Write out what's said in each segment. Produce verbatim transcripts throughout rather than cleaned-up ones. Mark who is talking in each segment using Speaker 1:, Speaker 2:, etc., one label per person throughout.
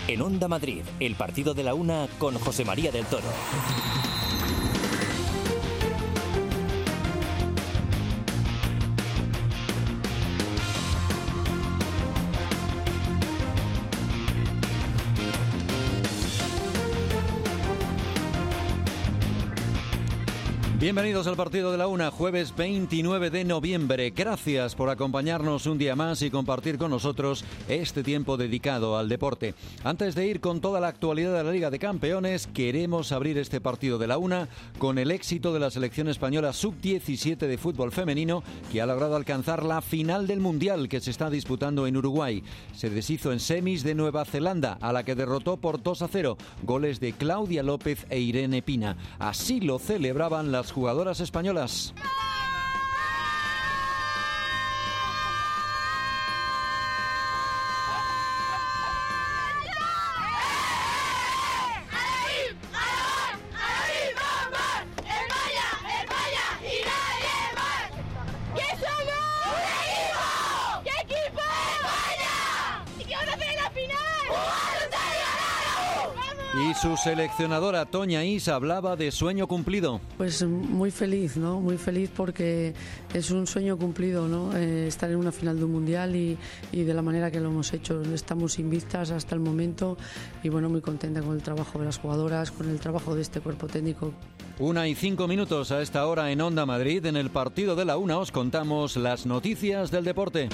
Speaker 1: En Onda Madrid, el partido de la una con José María del Toro.
Speaker 2: Bienvenidos al partido de la una, jueves veintinueve de noviembre. Gracias por acompañarnos un día más y compartir con nosotros este tiempo dedicado al deporte. Antes de ir con toda la actualidad de la Liga de Campeones, queremos abrir este partido de la una con el éxito de la selección española sub diecisiete de fútbol femenino, que ha logrado alcanzar la final del Mundial que se está disputando en Uruguay. Se deshizo en semis de Nueva Zelanda, a la que derrotó por dos a cero, goles de Claudia López e Irene Pina. Así lo celebraban las jugadoras españolas. Y su seleccionadora Toña Is hablaba de sueño cumplido.
Speaker 3: Pues muy feliz, ¿no? Muy feliz porque es un sueño cumplido, ¿no? Eh, estar en una final de un mundial y, y de la manera que lo hemos hecho. Estamos invictas hasta el momento y bueno, muy contenta con el trabajo de las jugadoras, con el trabajo de este cuerpo técnico.
Speaker 2: Una y cinco minutos a esta hora en Onda Madrid. En el partido de la una os contamos las noticias del deporte.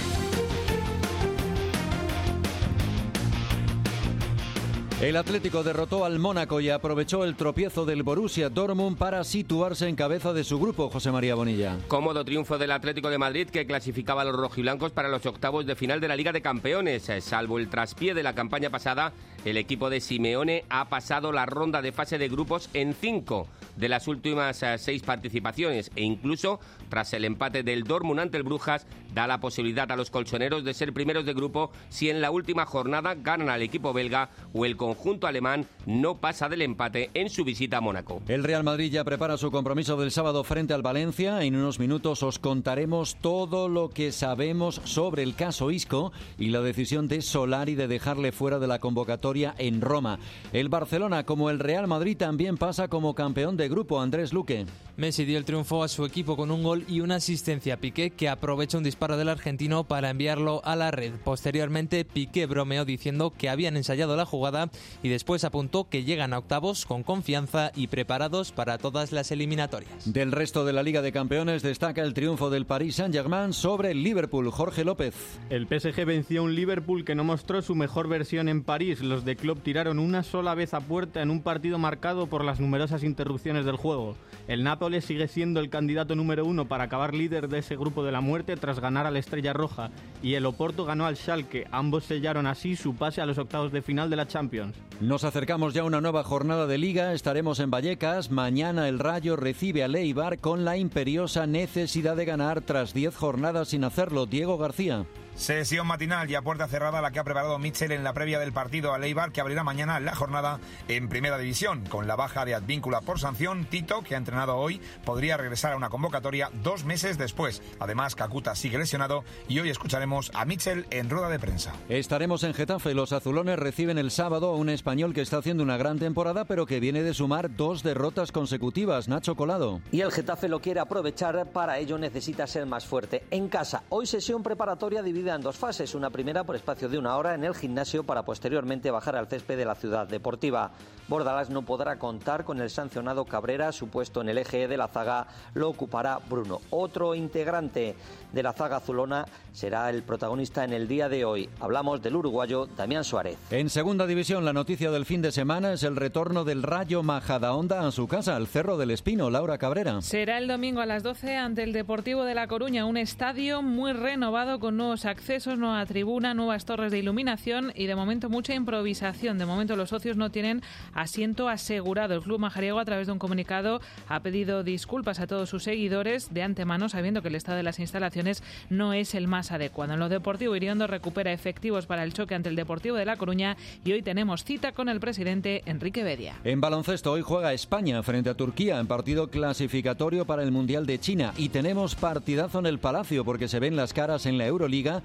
Speaker 2: El Atlético derrotó al Mónaco y aprovechó el tropiezo del Borussia Dortmund para situarse en cabeza de su grupo, José María Bonilla.
Speaker 4: Cómodo triunfo del Atlético de Madrid, que clasificaba a los rojiblancos para los octavos de final de la Liga de Campeones. Salvo el traspié de la campaña pasada, el equipo de Simeone ha pasado la ronda de fase de grupos en cinco de las últimas seis participaciones e incluso, tras el empate del Dortmund ante el Brujas, da la posibilidad a los colchoneros de ser primeros de grupo si en la última jornada ganan al equipo belga o el conjunto alemán no pasa del empate en su visita a Mónaco.
Speaker 2: El Real Madrid ya prepara su compromiso del sábado frente al Valencia. En unos minutos os contaremos todo lo que sabemos sobre el caso Isco y la decisión de Solari de dejarle fuera de la convocatoria en Roma. El Barcelona, como el Real Madrid, también pasa como campeón de grupo. Andrés Luque.
Speaker 5: Messi dio el triunfo a su equipo con un gol y una asistencia a Piqué, que aprovecha un disparo del argentino para enviarlo a la red. Posteriormente, Piqué bromeó diciendo que habían ensayado la jugada y después apuntó que llegan a octavos con confianza y preparados para todas las eliminatorias.
Speaker 2: Del resto de la Liga de Campeones destaca el triunfo del Paris Saint-Germain sobre el Liverpool. Jorge López.
Speaker 6: El P S G venció a un Liverpool que no mostró su mejor versión en París. Los de Klopp tiraron una sola vez a puerta en un partido marcado por las numerosas interrupciones del juego. El Nápoles sigue siendo el candidato número uno para acabar líder de ese grupo de la muerte tras ganar a la Estrella Roja, y el Oporto ganó al Schalke. Ambos sellaron así su pase a los octavos de final de la Champions.
Speaker 2: Nos acercamos ya a una nueva jornada de Liga. Estaremos en Vallecas. Mañana el Rayo recibe a Eibar con la imperiosa necesidad de ganar tras diez jornadas sin hacerlo. Diego García.
Speaker 7: Sesión matinal y a puerta cerrada la que ha preparado Mitchell en la previa del partido a Eibar, que abrirá mañana la jornada en Primera División. Con la baja de Advíncula por sanción, Tito, que ha entrenado hoy, podría regresar a una convocatoria dos meses después. Además, Kakuta sigue lesionado y hoy escucharemos a Mitchell en rueda de prensa.
Speaker 2: Estaremos en Getafe. Los azulones reciben el sábado a un español que está haciendo una gran temporada, pero que viene de sumar dos derrotas consecutivas. Nacho Colado.
Speaker 8: Y el Getafe lo quiere aprovechar, para ello necesita ser más fuerte. En casa, hoy sesión preparatoria dividida en dos fases, una primera por espacio de una hora en el gimnasio para posteriormente bajar al césped de la ciudad deportiva. Bordalás no podrá contar con el sancionado Cabrera, su puesto en el eje de la zaga lo ocupará Bruno. Otro integrante de la zaga azulona será el protagonista en el día de hoy. Hablamos del uruguayo Damián Suárez.
Speaker 2: En segunda división, la noticia del fin de semana es el retorno del Rayo Majadahonda a su casa, al Cerro del Espino. Laura Cabrera.
Speaker 9: Será el domingo a las doce ante el Deportivo de La Coruña, un estadio muy renovado con nuevos accesos, nueva tribuna, nuevas torres de iluminación y de momento mucha improvisación. De momento los socios no tienen asiento asegurado. El club majariego, a través de un comunicado, ha pedido disculpas a todos sus seguidores de antemano, sabiendo que el estado de las instalaciones no es el más adecuado. En lo deportivo, Iriondo recupera efectivos para el choque ante el Deportivo de La Coruña y hoy tenemos cita con el presidente Enrique Bedia.
Speaker 2: En baloncesto, hoy juega España frente a Turquía en partido clasificatorio para el Mundial de China, y tenemos partidazo en el Palacio porque se ven las caras en la Euroliga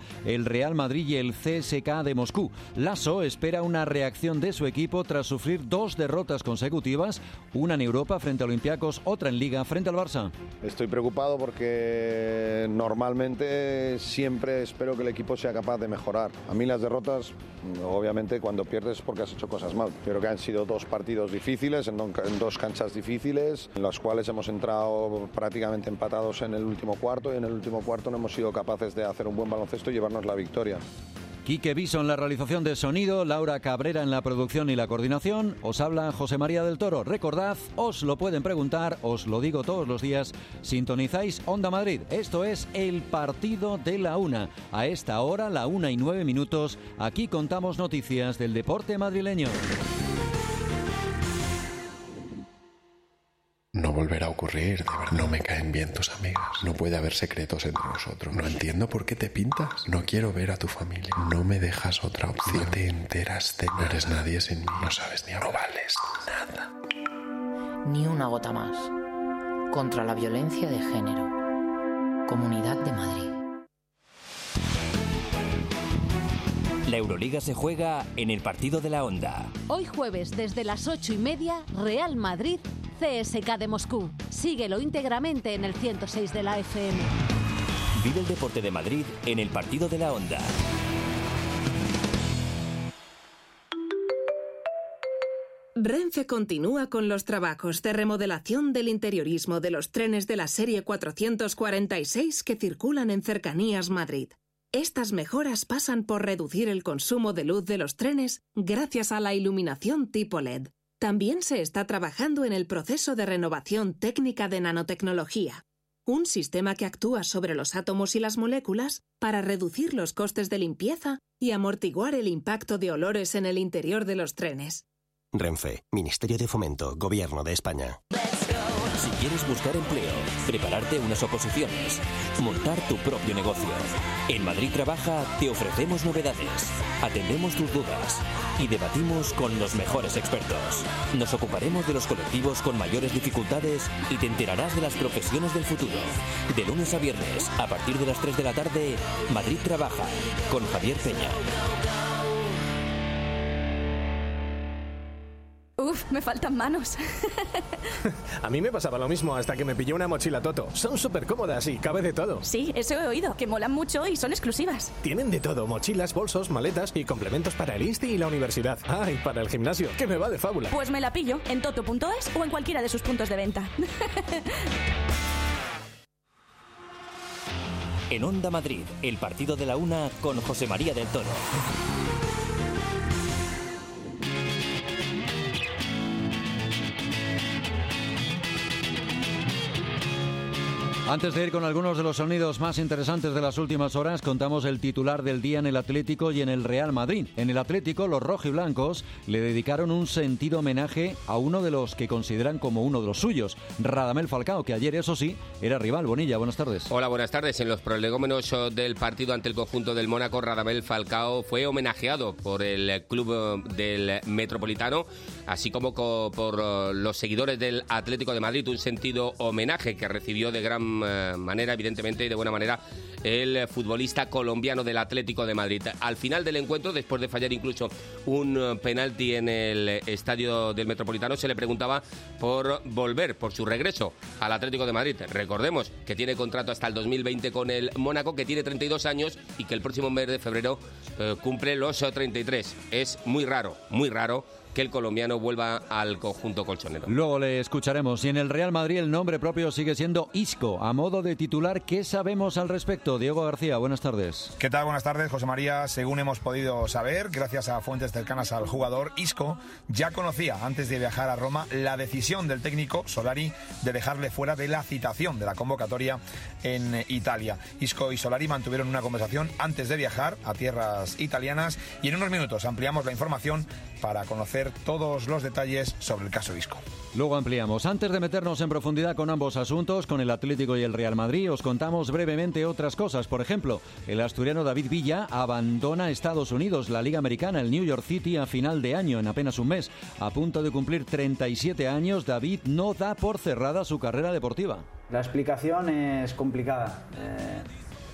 Speaker 2: el Real Madrid y el C S K A de Moscú. Lasso espera una reacción de su equipo tras sufrir dos derrotas consecutivas, una en Europa frente a Olympiacos, otra en Liga frente al Barça.
Speaker 10: Estoy preocupado porque normalmente siempre espero que el equipo sea capaz de mejorar. A mí las derrotas, obviamente cuando pierdes es porque has hecho cosas mal. Creo que han sido dos partidos difíciles, en dos canchas difíciles, en las cuales hemos entrado prácticamente empatados en el último cuarto y en el último cuarto no hemos sido capaces de hacer un buen baloncesto y llevarnos la victoria.
Speaker 2: Quique Viso en la realización de sonido, Laura Cabrera en la producción y la coordinación. Os habla José María del Toro. Recordad, os lo pueden preguntar, os lo digo todos los días. Sintonizáis Onda Madrid. Esto es el partido de la una. A esta hora, la una y nueve minutos, aquí contamos noticias del deporte madrileño.
Speaker 11: No volverá a ocurrir, de verdad. No me caen bien tus amigas. No puede haber secretos entre nosotros. No entiendo por qué te pintas. No quiero ver a tu familia. No me dejas otra opción. No te enteras de nada. No eres nadie sin mí. No sabes ni hablar. No vales nada.
Speaker 12: Ni una gota más. Contra la violencia de género. Comunidad de Madrid.
Speaker 1: La Euroliga se juega en el partido de la Onda.
Speaker 13: Hoy jueves, desde las ocho y media, Real Madrid, C S K A de Moscú. Síguelo íntegramente en el ciento seis de la F M.
Speaker 1: Vive el deporte de Madrid en el partido de la Onda.
Speaker 14: Renfe continúa con los trabajos de remodelación del interiorismo de los trenes de la serie cuatrocientos cuarenta y seis que circulan en Cercanías Madrid. Estas mejoras pasan por reducir el consumo de luz de los trenes gracias a la iluminación tipo L E D. También se está trabajando en el proceso de renovación técnica de nanotecnología, un sistema que actúa sobre los átomos y las moléculas para reducir los costes de limpieza y amortiguar el impacto de olores en el interior de los trenes.
Speaker 15: Renfe, Ministerio de Fomento, Gobierno de España.
Speaker 1: Si quieres buscar empleo, prepararte unas oposiciones, montar tu propio negocio. En Madrid Trabaja te ofrecemos novedades, atendemos tus dudas y debatimos con los mejores expertos. Nos ocuparemos de los colectivos con mayores dificultades y te enterarás de las profesiones del futuro. De lunes a viernes, a partir de las tres de la tarde, Madrid Trabaja, con Javier Peña.
Speaker 16: Uf, me faltan manos.
Speaker 17: A mí me pasaba lo mismo hasta que me pilló una mochila Toto. Son súper cómodas y cabe de todo.
Speaker 16: Sí, eso he oído, que molan mucho y son exclusivas.
Speaker 17: Tienen de todo, mochilas, bolsos, maletas y complementos para el insti y la universidad. Ah, y para el gimnasio, que me va de fábula.
Speaker 16: Pues me la pillo en toto punto es o en cualquiera de sus puntos de venta.
Speaker 1: En Onda Madrid, el partido de la una con José María del Toro.
Speaker 2: Antes de ir con algunos de los sonidos más interesantes de las últimas horas, contamos el titular del día en el Atlético y en el Real Madrid. En el Atlético, los rojiblancos le dedicaron un sentido homenaje a uno de los que consideran como uno de los suyos, Radamel Falcao, que ayer, eso sí, era rival. Bonilla, buenas tardes.
Speaker 4: Hola, buenas tardes. En los prolegómenos del partido ante el conjunto del Mónaco, Radamel Falcao fue homenajeado por el club del Metropolitano, así como por los seguidores del Atlético de Madrid, un sentido homenaje que recibió de gran manera, evidentemente, y de buena manera, el futbolista colombiano del Atlético de Madrid. Al final del encuentro, después de fallar incluso un penalti en el estadio del Metropolitano, se le preguntaba por volver, por su regreso al Atlético de Madrid. Recordemos que tiene contrato hasta el dos mil veinte con el Mónaco, que tiene treinta y dos años y que el próximo mes de febrero eh, cumple los treinta y tres. Es muy raro, muy raro que el colombiano vuelva al conjunto colchonero.
Speaker 2: Luego le escucharemos. Y en el Real Madrid el nombre propio sigue siendo Isco. A modo de titular, ¿qué sabemos al respecto? Diego García, buenas tardes.
Speaker 7: ¿Qué tal? Buenas tardes, José María. Según hemos podido saber, gracias a fuentes cercanas al jugador, Isco ya conocía, antes de viajar a Roma, la decisión del técnico Solari de dejarle fuera de la citación de la convocatoria en Italia. Isco y Solari mantuvieron una conversación antes de viajar a tierras italianas y en unos minutos ampliamos la información para conocer todos los detalles sobre el caso Isco.
Speaker 2: Luego ampliamos. Antes de meternos en profundidad con ambos asuntos, con el Atlético y el Real Madrid, os contamos brevemente otras cosas. Por ejemplo, el asturiano David Villa abandona Estados Unidos, la Liga Americana, el New York City, a final de año, en apenas un mes. A punto de cumplir treinta y siete años, David no da por cerrada su carrera deportiva.
Speaker 18: La explicación es complicada. Eh...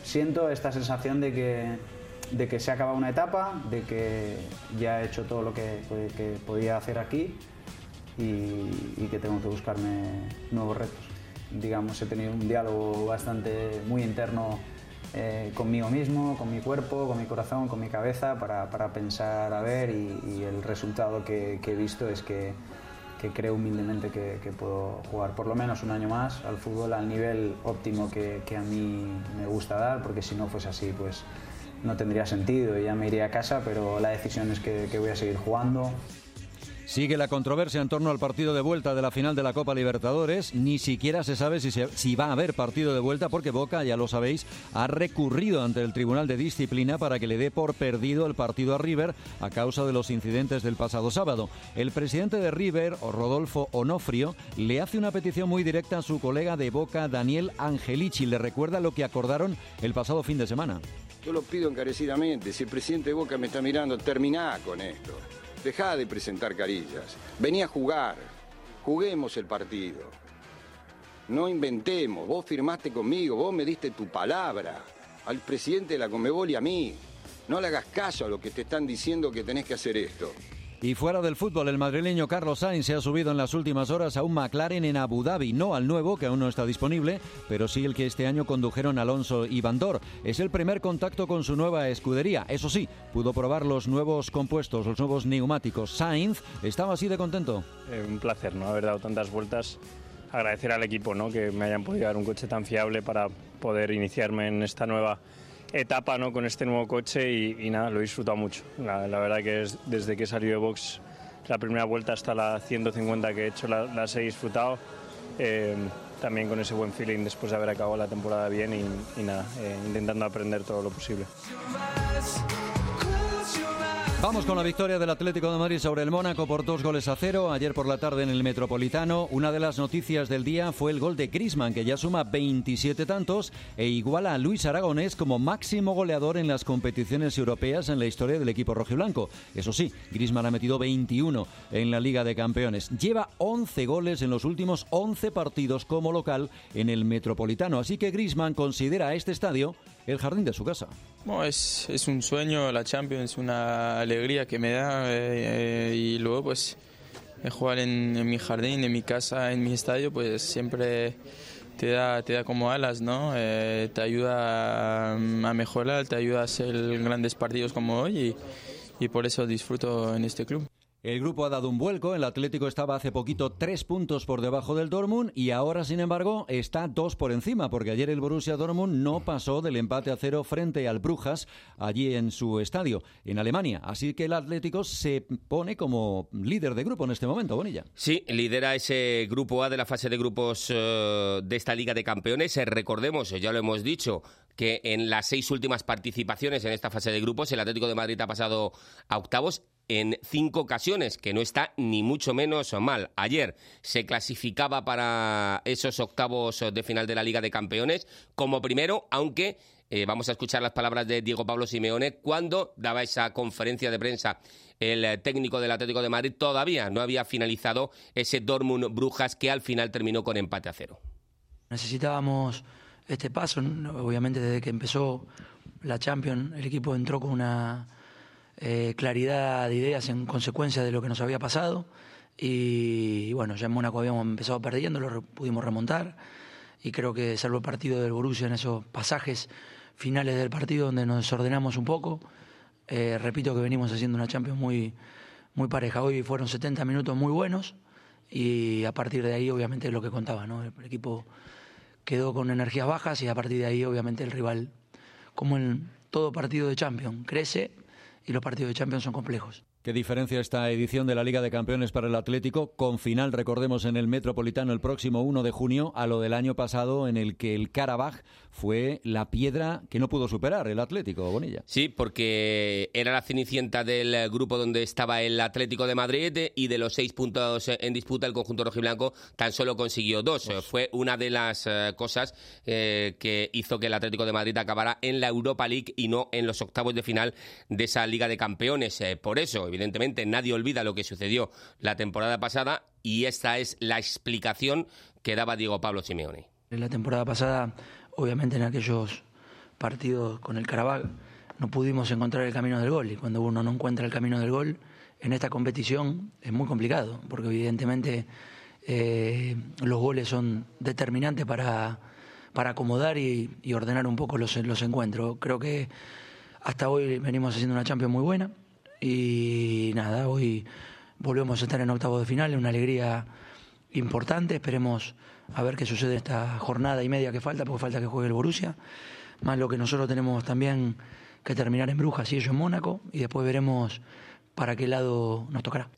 Speaker 18: siento esta sensación de que, de que se ha acabado una etapa, de que ya he hecho todo lo que, que podía hacer aquí y, y que tengo que buscarme nuevos retos. Digamos, he tenido un diálogo bastante muy interno eh, conmigo mismo, con mi cuerpo, con mi corazón, con mi cabeza, para, para pensar a ver, y, y el resultado que, que he visto es que, que creo humildemente que, que puedo jugar por lo menos un año más al fútbol al nivel óptimo que, que a mí me gusta dar, porque si no fuese así pues no tendría sentido y ya me iría a casa, pero la decisión es que, que voy a seguir jugando.
Speaker 2: Sigue la controversia en torno al partido de vuelta de la final de la Copa Libertadores. Ni siquiera se sabe si, se, si va a haber partido de vuelta, porque Boca, ya lo sabéis, ha recurrido ante el Tribunal de Disciplina para que le dé por perdido el partido a River a causa de los incidentes del pasado sábado. El presidente de River, Rodolfo Onofrio, le hace una petición muy directa a su colega de Boca, Daniel Angelici. Le recuerda lo que acordaron el pasado fin de semana.
Speaker 19: Yo lo pido encarecidamente, si el presidente de Boca me está mirando, terminá con esto. Dejá de presentar carillas, vení a jugar, juguemos el partido. No inventemos, vos firmaste conmigo, vos me diste tu palabra, al presidente de la Conmebol y a mí. No le hagas caso a lo que te están diciendo que tenés que hacer esto.
Speaker 2: Y fuera del fútbol, el madrileño Carlos Sainz se ha subido en las últimas horas a un McLaren en Abu Dhabi, no al nuevo, que aún no está disponible, pero sí el que este año condujeron Alonso y Van Dor. Es el primer contacto con su nueva escudería. Eso sí, pudo probar los nuevos compuestos, los nuevos neumáticos. Sainz estaba así de contento.
Speaker 20: Eh, un placer, ¿no?, haber dado tantas vueltas. Agradecer al equipo, ¿no?, que me hayan podido dar un coche tan fiable para poder iniciarme en esta nueva etapa, ¿no?, con este nuevo coche y, y nada, lo he disfrutado mucho. La, la verdad que es, desde que he salido de box, la primera vuelta hasta la ciento cincuenta que he hecho, la, las he disfrutado. Eh, también con ese buen feeling después de haber acabado la temporada bien y, y nada, eh, intentando aprender todo lo posible.
Speaker 2: Vamos con la victoria del Atlético de Madrid sobre el Mónaco por dos goles a cero ayer por la tarde en el Metropolitano. Una de las noticias del día fue el gol de Griezmann, que ya suma veintisiete tantos e iguala a Luis Aragonés como máximo goleador en las competiciones europeas en la historia del equipo rojiblanco. Eso sí, Griezmann ha metido veintiuno en la Liga de Campeones. Lleva once goles en los últimos once partidos como local en el Metropolitano. Así que Griezmann considera a este estadio el jardín de su casa.
Speaker 21: Bueno, es, es un sueño, la Champions, una alegría que me da eh, eh, y luego pues jugar en, en mi jardín, en mi casa, en mi estadio, pues siempre te da, te da como alas, ¿no? Eh, te ayuda a, a mejorar, te ayuda a hacer grandes partidos como hoy y, y por eso disfruto en este club.
Speaker 2: El grupo ha dado un vuelco, el Atlético estaba hace poquito tres puntos por debajo del Dortmund y ahora, sin embargo, está dos por encima, porque ayer el Borussia Dortmund no pasó del empate a cero frente al Brujas, allí en su estadio, en Alemania. Así que el Atlético se pone como líder de grupo en este momento, Bonilla.
Speaker 4: Sí, lidera ese grupo A de la fase de grupos uh, de esta Liga de Campeones. Eh, recordemos, ya lo hemos dicho, que en las seis últimas participaciones en esta fase de grupos, el Atlético de Madrid ha pasado a octavos en cinco ocasiones, que no está ni mucho menos mal. Ayer se clasificaba para esos octavos de final de la Liga de Campeones como primero, aunque eh, vamos a escuchar las palabras de Diego Pablo Simeone cuando daba esa conferencia de prensa. El técnico del Atlético de Madrid todavía no había finalizado ese Dortmund-Brujas que al final terminó con empate a cero.
Speaker 22: Necesitábamos este paso, obviamente desde que empezó la Champions el equipo entró con una Eh, claridad de ideas en consecuencia de lo que nos había pasado y, y bueno, ya en Mónaco habíamos empezado perdiendo, lo re, pudimos remontar y creo que salvo el partido del Borussia en esos pasajes finales del partido donde nos desordenamos un poco, eh, repito que venimos haciendo una Champions muy, muy pareja. Hoy fueron setenta minutos muy buenos y a partir de ahí obviamente es lo que contaba, ¿no? El equipo quedó con energías bajas y a partir de ahí obviamente el rival, como en todo partido de Champions, crece y los partidos de Champions son complejos.
Speaker 2: ¿Qué diferencia esta edición de la Liga de Campeones para el Atlético, con final, recordemos, en el Metropolitano el próximo uno de junio, a lo del año pasado en el que el Karabaj fue la piedra que no pudo superar el Atlético, Bonilla?
Speaker 4: Sí, porque era la cenicienta del grupo donde estaba el Atlético de Madrid y de los seis puntos en disputa el conjunto rojiblanco tan solo consiguió dos. dos. Fue una de las uh, cosas eh, que hizo que el Atlético de Madrid acabara en la Europa League y no en los octavos de final de esa Liga de Campeones. Eh, por eso, evidentemente, nadie olvida lo que sucedió la temporada pasada y esta es la explicación que daba Diego Pablo Simeone.
Speaker 22: En la temporada pasada, obviamente en aquellos partido con el Karabakh no pudimos encontrar el camino del gol, y cuando uno no encuentra el camino del gol en esta competición es muy complicado, porque evidentemente eh, los goles son determinantes para, para acomodar y, y ordenar un poco los, los encuentros. Creo que hasta hoy venimos haciendo una Champions muy buena y nada, hoy volvemos a estar en octavos de final, es una alegría importante. Esperemos a ver qué sucede esta jornada y media que falta, porque falta que juegue el Borussia, más lo que nosotros tenemos también que terminar en Brujas y ellos en Mónaco, y después veremos para qué lado nos tocará.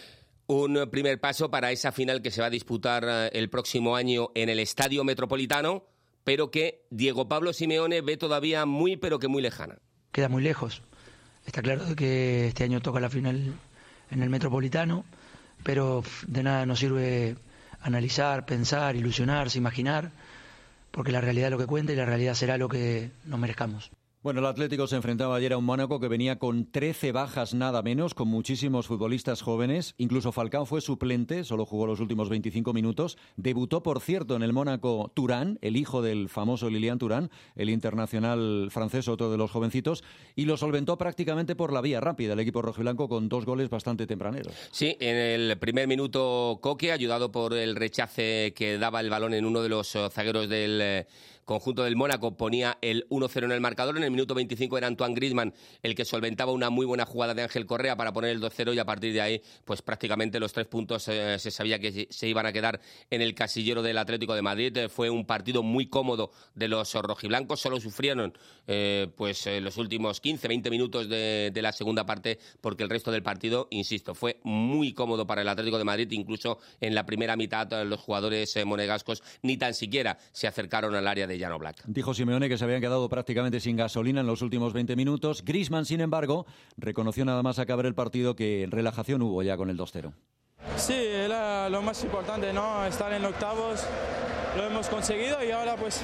Speaker 4: Un primer paso para esa final que se va a disputar el próximo año en el Estadio Metropolitano, pero que Diego Pablo Simeone ve todavía muy, pero que muy lejana.
Speaker 22: Queda muy lejos. Está claro de que este año toca la final en el Metropolitano, pero de nada nos sirve analizar, pensar, ilusionarse, imaginar, porque la realidad es lo que cuenta y la realidad será lo que nos merezcamos.
Speaker 2: Bueno, el Atlético se enfrentaba ayer a un Mónaco que venía con trece bajas nada menos, con muchísimos futbolistas jóvenes. Incluso Falcao fue suplente, solo jugó los últimos veinticinco minutos. Debutó, por cierto, en el Mónaco Thuram, el hijo del famoso Lilian Thuram, el internacional francés, otro de los jovencitos, y lo solventó prácticamente por la vía rápida el equipo rojiblanco con dos goles bastante tempraneros.
Speaker 4: Sí, en el primer minuto Coque, ayudado por el rechace que daba el balón en uno de los zagueros del eh, conjunto del Mónaco, ponía el uno cero en el marcador. En el minuto veinticinco era Antoine Griezmann el que solventaba una muy buena jugada de Ángel Correa para poner el dos cero, y a partir de ahí pues prácticamente los tres puntos eh, se sabía que se iban a quedar en el casillero del Atlético de Madrid. Eh, fue un partido muy cómodo de los rojiblancos, solo sufrieron eh, pues eh, los últimos quince veinte minutos de, de la segunda parte, porque el resto del partido, insisto, fue muy cómodo para el Atlético de Madrid. Incluso en la primera mitad eh, los jugadores eh, monegascos ni tan siquiera se acercaron al área de Jan Oblak.
Speaker 2: Dijo Simeone que se habían quedado prácticamente sin gasolina en los últimos veinte minutos. Griezmann, sin embargo, reconoció nada más acabar el partido que relajación hubo ya con el dos cero.
Speaker 21: Sí, era lo más importante, ¿no? Estar en octavos, lo hemos conseguido y ahora pues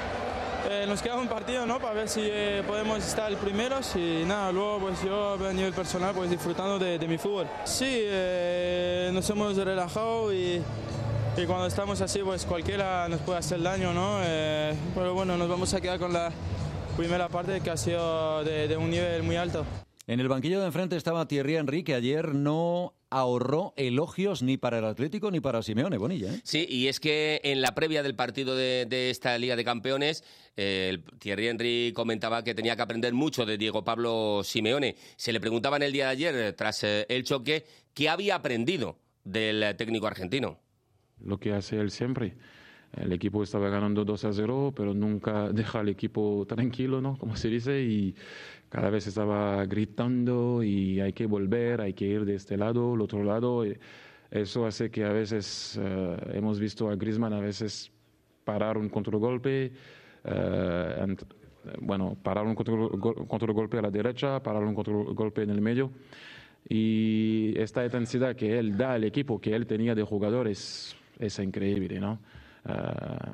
Speaker 21: eh, nos queda un partido, ¿no? Para ver si eh, podemos estar primeros y nada, luego pues yo a nivel personal pues disfrutando de, de mi fútbol. Sí, eh, nos hemos relajado y... Y cuando estamos así, pues cualquiera nos puede hacer daño, ¿no? Eh, pero bueno, nos vamos a quedar con la primera parte que ha sido de, de un nivel muy alto.
Speaker 2: En el banquillo de enfrente estaba Thierry Henry, que ayer no ahorró elogios ni para el Atlético ni para Simeone, Bonilla, ¿eh?
Speaker 4: Sí, y es que en la previa del partido de, de esta Liga de Campeones, eh, el Thierry Henry comentaba que tenía que aprender mucho de Diego Pablo Simeone. Se le preguntaba en el día de ayer, tras eh, el choque, qué había aprendido del técnico argentino.
Speaker 3: Lo que hace él siempre. El equipo estaba ganando dos a cero, pero nunca deja al equipo tranquilo, ¿no? Como se dice, y cada vez estaba gritando y hay que volver, hay que ir de este lado, el otro lado. Eso hace que a veces uh, hemos visto a Griezmann a veces parar un contragolpe, uh, and, bueno, parar un contragolpe a la derecha, parar un contragolpe en el medio. Y esta intensidad que él da al equipo, que él tenía de jugadores, es increíble, ¿no? Uh,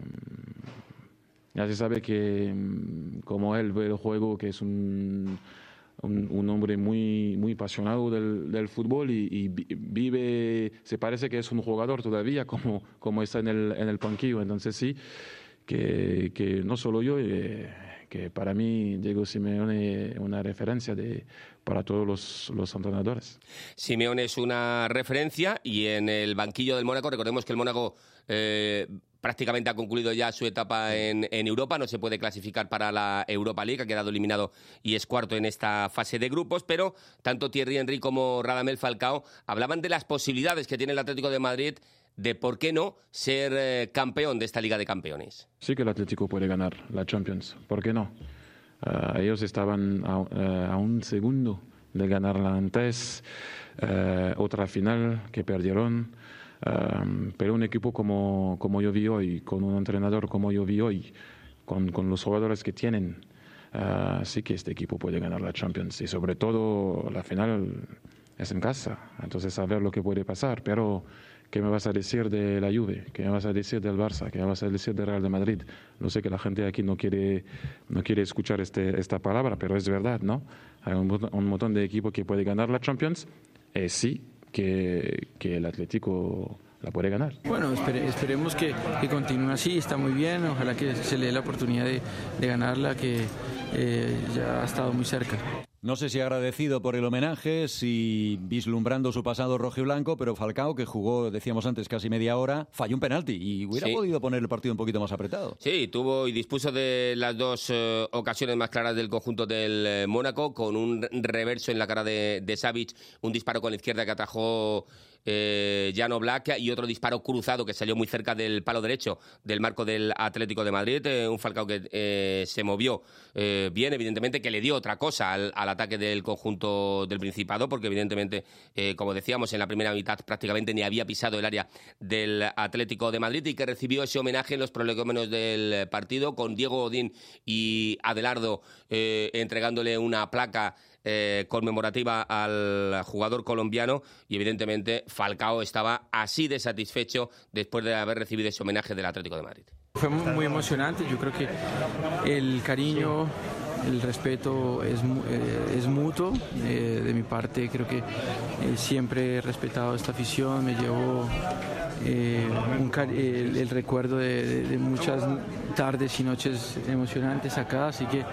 Speaker 3: ya se sabe que como él ve el juego, que es un, un, un hombre muy, muy apasionado del, del fútbol y, y vive, se parece que es un jugador todavía como, como está en el, en el banquillo. Entonces sí, que, que no solo yo, eh, que para mí Diego Simeone es una referencia de, para todos los, los entrenadores.
Speaker 4: Simeone es una referencia, y en el banquillo del Mónaco, recordemos que el Mónaco eh, prácticamente ha concluido ya su etapa en, en Europa, no se puede clasificar para la Europa League, ha quedado eliminado y es cuarto en esta fase de grupos, pero tanto Thierry Henry como Radamel Falcao hablaban de las posibilidades que tiene el Atlético de Madrid de, ¿por qué no?, ser eh, campeón de esta Liga de Campeones.
Speaker 3: Sí que el Atlético puede ganar la Champions, ¿por qué no? Uh, ellos estaban a, uh, a un segundo de ganarla antes, uh, otra final que perdieron, uh, pero un equipo como, como yo vi hoy, con un entrenador como yo vi hoy, con, con los jugadores que tienen, uh, sí que este equipo puede ganar la Champions, y sobre todo la final es en casa, entonces a ver lo que puede pasar, pero ¿qué me vas a decir de la Juve? ¿Qué me vas a decir del Barça? ¿Qué me vas a decir del Real de Madrid? No sé que la gente aquí no quiere, no quiere escuchar este, esta palabra, pero es verdad, ¿no? Hay un, un montón de equipos que puede ganar la Champions, y sí que, que el Atlético la puede ganar.
Speaker 21: Bueno, espere, esperemos que, que continúe así, está muy bien, ojalá que se le dé la oportunidad de, de ganarla, que, eh, ya ha estado muy cerca.
Speaker 2: No sé si agradecido por el homenaje, si vislumbrando su pasado rojiblanco, pero Falcao, que jugó, decíamos antes, casi media hora, falló un penalti y hubiera
Speaker 4: sí.
Speaker 2: podido poner el partido un poquito más apretado.
Speaker 4: Sí, tuvo y dispuso de las dos eh, ocasiones más claras del conjunto del eh, Mónaco, con un reverso en la cara de, de Savic, un disparo con la izquierda que atajó eh, Jan Oblak y otro disparo cruzado que salió muy cerca del palo derecho del marco del Atlético de Madrid. Eh, un Falcao que eh, se movió eh, bien, evidentemente, que le dio otra cosa al, al ataque del conjunto del Principado, porque evidentemente, eh, como decíamos, en la primera mitad prácticamente ni había pisado el área del Atlético de Madrid, y que recibió ese homenaje en los prolegómenos del partido, con Diego Godín y Adelardo eh, entregándole una placa Eh, conmemorativa al jugador colombiano, y evidentemente Falcao estaba así de satisfecho después de haber recibido ese homenaje del Atlético de Madrid.
Speaker 21: Fue muy emocionante, yo creo que el cariño, el respeto es, eh, es mutuo. Eh, de mi parte creo que eh, siempre he respetado esta afición, me llevo eh, un el, el recuerdo de, de, de muchas tardes y noches emocionantes acá, así que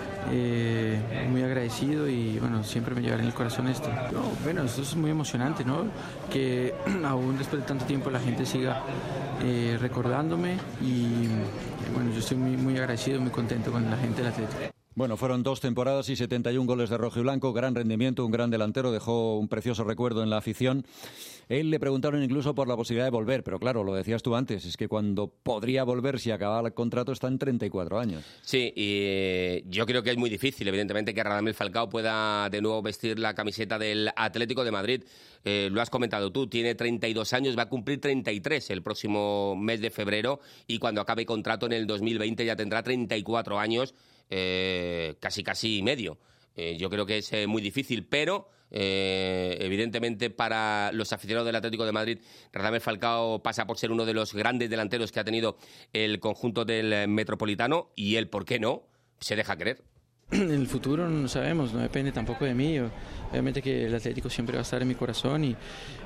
Speaker 21: Eh, muy agradecido y bueno, siempre me llevaré en el corazón esto. No, bueno, esto es muy emocionante, ¿no? Que aún después de tanto tiempo la gente siga eh, recordándome y bueno, yo estoy muy, muy agradecido, muy contento con la gente del Atlético.
Speaker 2: Bueno, fueron dos temporadas y setenta y un goles de rojiblanco, gran rendimiento, un gran delantero, dejó un precioso recuerdo en la afición. Él le preguntaron incluso por la posibilidad de volver, pero claro, lo decías tú antes, es que cuando podría volver si acababa el contrato está en treinta y cuatro años.
Speaker 4: Sí, y eh, yo creo que es muy difícil, evidentemente, que Radamel Falcao pueda de nuevo vestir la camiseta del Atlético de Madrid. Eh, lo has comentado tú, tiene treinta y dos años, va a cumplir treinta y tres el próximo mes de febrero, y cuando acabe contrato en el dos mil veinte ya tendrá treinta y cuatro años. Eh, casi casi medio. Eh, yo creo que es eh, muy difícil, pero eh, evidentemente para los aficionados del Atlético de Madrid, Radamel Falcao pasa por ser uno de los grandes delanteros que ha tenido el conjunto del Metropolitano, y él, ¿por qué no?, se deja querer.
Speaker 21: En el futuro no sabemos, no depende tampoco de mí. Obviamente que el Atlético siempre va a estar en mi corazón y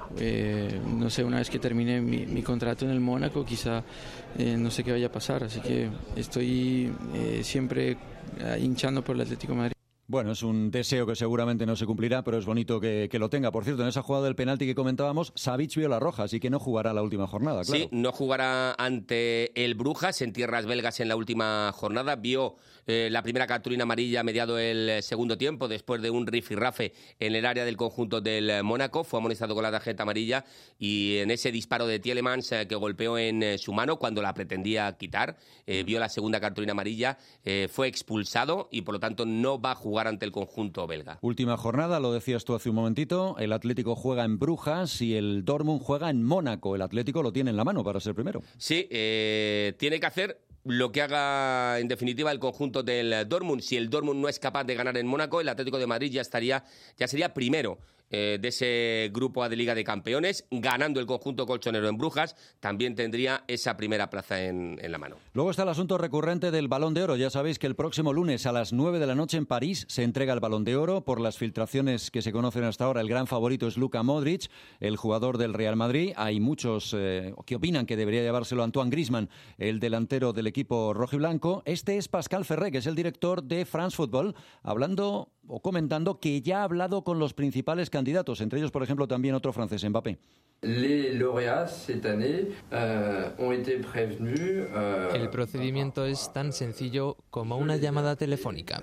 Speaker 21: eh, no sé, una vez que termine mi, mi contrato en el Mónaco, quizá eh, no sé qué vaya a pasar, así que estoy eh, siempre eh, hinchando por el Atlético de Madrid.
Speaker 2: Bueno, es un deseo que seguramente no se cumplirá, pero es bonito que, que lo tenga. Por cierto, en esa jugada del penalti que comentábamos, Savic vio la roja, así que no jugará la última jornada, claro.
Speaker 4: Sí, no jugará ante el Brujas en tierras belgas en la última jornada. Vio eh, la primera cartulina amarilla mediado el segundo tiempo, después de un rifirrafe en el área del conjunto del Mónaco. Fue amonestado con la tarjeta amarilla, y en ese disparo de Tielemans eh, que golpeó en eh, su mano cuando la pretendía quitar, eh, vio la segunda cartulina amarilla, eh, fue expulsado y por lo tanto no va a jugar ante el conjunto belga.
Speaker 2: Última jornada, lo decías tú hace un momentito, el Atlético juega en Brujas y el Dortmund juega en Mónaco. El Atlético lo tiene en la mano para ser primero.
Speaker 4: Sí, eh, tiene que hacer lo que haga en definitiva el conjunto del Dortmund. Si el Dortmund no es capaz de ganar en Mónaco, el Atlético de Madrid ya estaría, ya sería primero eh, de ese grupo A de Liga de Campeones. Ganando el conjunto colchonero en Brujas, también tendría esa primera plaza en, en la mano.
Speaker 2: Luego está el asunto recurrente del Balón de Oro. Ya sabéis que el próximo lunes a las nueve de la noche en París se entrega el Balón de Oro. Por las filtraciones que se conocen hasta ahora, el gran favorito es Luka Modric, el jugador del Real Madrid. Hay muchos eh, que opinan que debería llevárselo Antoine Griezmann, el delantero del equipo rojiblanco. Este es Pascal Ferré, que es el director de France Football, hablando o comentando que ya ha hablado con los principales candidatos, entre ellos, por ejemplo, también otro francés, Mbappé.
Speaker 5: Les lauréats cette année euh, ont été prévenus. Euh,
Speaker 6: El procedimiento es tan sencillo como una llamada telefónica.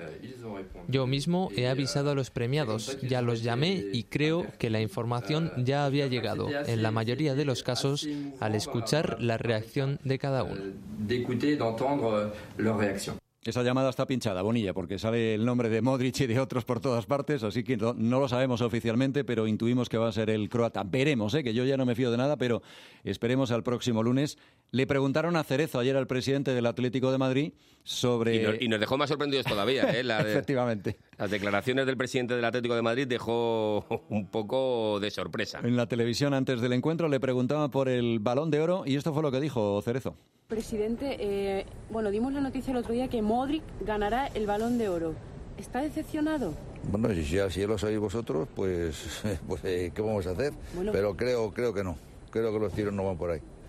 Speaker 6: Yo mismo he avisado a los premiados, ya los llamé y creo que la información ya había llegado, en la mayoría de los casos, al escuchar la reacción de cada uno.
Speaker 5: D'écouter, d'entendre leur réaction.
Speaker 2: Esa llamada está pinchada, Bonilla, porque sale el nombre de Modric y de otros por todas partes, así que no, no lo sabemos oficialmente, pero intuimos que va a ser el croata. Veremos, ¿eh? Que yo ya no me fío de nada, pero esperemos al próximo lunes. Le preguntaron a Cerezo ayer al presidente del Atlético de Madrid sobre...
Speaker 4: Y, no, y nos dejó más sorprendidos todavía, ¿eh? La de,
Speaker 2: efectivamente.
Speaker 4: Las declaraciones del presidente del Atlético de Madrid dejó un poco de sorpresa.
Speaker 2: En la televisión antes del encuentro le preguntaba por el Balón de Oro y esto fue lo que dijo Cerezo.
Speaker 23: Presidente, eh, bueno, dimos la noticia el otro día que Modric ganará el Balón de Oro. ¿Está decepcionado?
Speaker 24: Bueno, si ya, si ya lo sabéis vosotros, pues, pues eh, ¿qué vamos a hacer? Bueno, pero creo, creo que no. Creo que los tiros no van por ahí.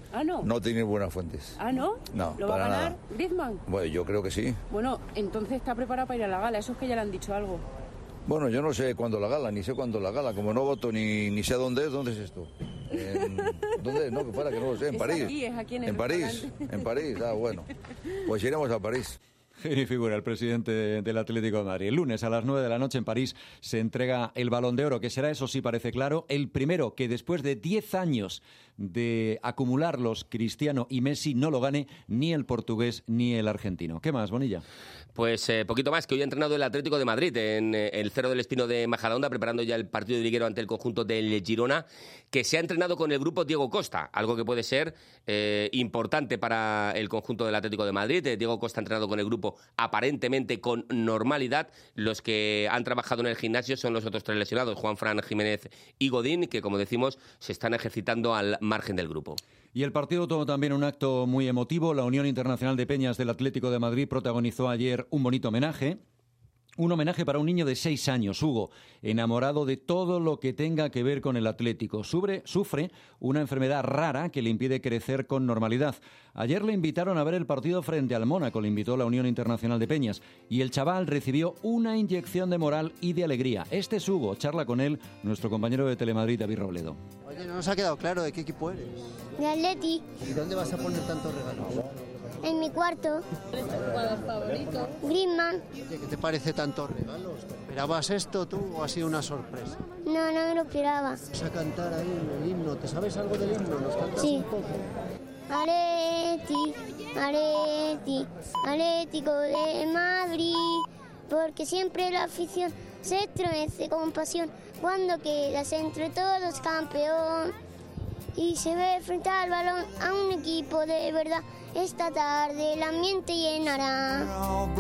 Speaker 23: Ah, no.
Speaker 24: No tiene buenas fuentes.
Speaker 23: Ah, ¿no?
Speaker 24: No,
Speaker 23: ¿Lo va a
Speaker 24: para
Speaker 23: ganar
Speaker 24: nada.
Speaker 23: Griezmann?
Speaker 24: Bueno, yo creo que sí.
Speaker 23: Bueno, entonces está preparado para ir a la gala. Eso es que ya le han dicho algo.
Speaker 24: Bueno, yo no sé cuándo la gala, ni sé cuándo la gala. Como no voto ni, ni sé dónde es, ¿dónde es esto? En, ¿Dónde es? No, que fuera, que no lo sé. En
Speaker 23: Es
Speaker 24: París.
Speaker 23: aquí, es aquí en el
Speaker 24: En París.
Speaker 23: restaurante.
Speaker 24: En París. Ah, bueno. Pues iremos a París.
Speaker 2: Genio figura el presidente del Atlético de Madrid. El lunes a las nueve de la noche en París se entrega el Balón de Oro, que será, eso sí parece claro, el primero que después de diez años de acumularlos Cristiano y Messi no lo gane ni el portugués ni el argentino. ¿Qué más, Bonilla?
Speaker 4: Pues eh, poquito más, que hoy ha entrenado el Atlético de Madrid en eh, el Cerro del Espino de Majadahonda, preparando ya el partido de liguero ante el conjunto del Girona, que se ha entrenado con el grupo Diego Costa, algo que puede ser eh, importante para el conjunto del Atlético de Madrid. Eh, Diego Costa ha entrenado con el grupo aparentemente con normalidad. Los que han trabajado en el gimnasio son los otros tres lesionados, Juanfran, Jiménez y Godín, que, como decimos, se están ejercitando al margen del grupo.
Speaker 2: Y el partido tuvo también un acto muy emotivo. La Unión Internacional de Peñas del Atlético de Madrid protagonizó ayer un bonito homenaje. Un homenaje para un niño de seis años, Hugo, enamorado de todo lo que tenga que ver con el Atlético. Sufre, sufre una enfermedad rara que le impide crecer con normalidad. Ayer le invitaron a ver el partido frente al Mónaco, le invitó la Unión Internacional de Peñas, y el chaval recibió una inyección de moral y de alegría. Este es Hugo, charla con él nuestro compañero de Telemadrid, David Robledo.
Speaker 8: Oye, no nos ha quedado claro de qué equipo eres.
Speaker 9: De Atleti.
Speaker 8: ¿Y dónde vas a poner tantos regalos?
Speaker 9: En mi cuarto.
Speaker 23: ¿Es tu jugador favorito?
Speaker 9: Griezmann.
Speaker 8: Oye, ¿qué te parece tantos regalos? ¿Esperabas esto tú o ha sido una sorpresa?
Speaker 9: No, no me lo esperaba.
Speaker 8: Vas a cantar ahí el himno. ¿Te sabes algo del himno? ¿Nos cantas
Speaker 9: Sí.
Speaker 8: un poco?
Speaker 9: Atleti, Atleti, Atlético de Madrid. Porque siempre la afición se estremece con pasión cuando quedas entre todos campeón. Y se ve frente al balón a un equipo de verdad. Esta tarde el ambiente llenará.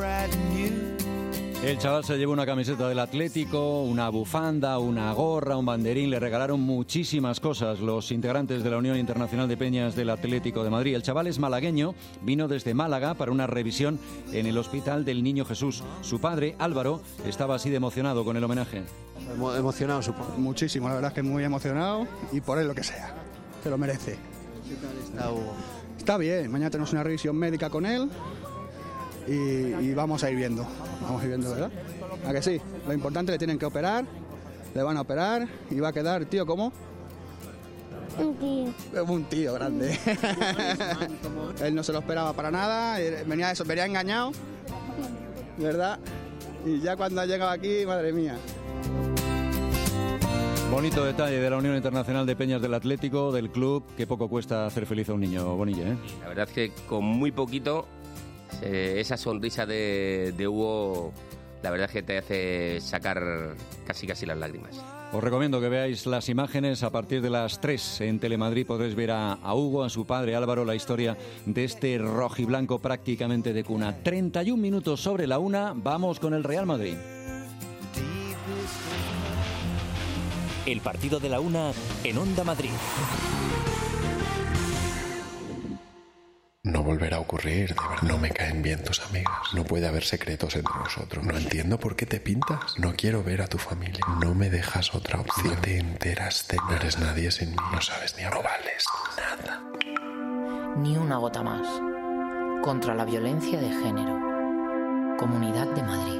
Speaker 2: El chaval se llevó una camiseta del Atlético, una bufanda, una gorra, un banderín. Le regalaron muchísimas cosas los integrantes de la Unión Internacional de Peñas del Atlético de Madrid. El chaval es malagueño, vino desde Málaga para una revisión en el Hospital del Niño Jesús. Su padre, Álvaro, estaba así de emocionado con el homenaje.
Speaker 8: Emo- emocionado, supongo.
Speaker 10: Muchísimo, la verdad es que muy emocionado y por él lo que sea. Se lo merece.
Speaker 8: ¿Qué tal está Hugo?
Speaker 10: Está bien, mañana tenemos una revisión médica con él y, y vamos a ir viendo. Vamos a ir viendo, ¿verdad? ¿A que sí? Lo importante, le tienen que operar, le van a operar y va a quedar, tío, ¿cómo?
Speaker 9: Un tío.
Speaker 10: Un tío grande. Él no se lo esperaba para nada, venía, eso, venía engañado, ¿verdad? Y ya cuando ha llegado aquí, madre mía.
Speaker 2: Bonito detalle de la Unión Internacional de Peñas del Atlético, del club, que poco cuesta hacer feliz a un niño, Bonilla, ¿eh?
Speaker 4: La verdad es que con muy poquito, eh, esa sonrisa de, de Hugo, la verdad es que te hace sacar casi casi las lágrimas.
Speaker 2: Os recomiendo que veáis las imágenes a partir de las tres en Telemadrid. Podréis ver a, a Hugo, a su padre Álvaro, la historia de este rojiblanco prácticamente de cuna. treinta y un minutos sobre la una, vamos con el Real Madrid.
Speaker 1: El partido de la una en Onda Madrid.
Speaker 11: No volverá a ocurrir, de verdad. No me caen bien tus amigas. No puede haber secretos entre nosotros. No entiendo por qué te pintas. No quiero ver a tu familia. No me dejas otra opción. No te enteras de nada. No eres nadie sin mí. No sabes ni hablar. No vales nada.
Speaker 12: Ni una gota más. Contra la violencia de género. Comunidad de Madrid.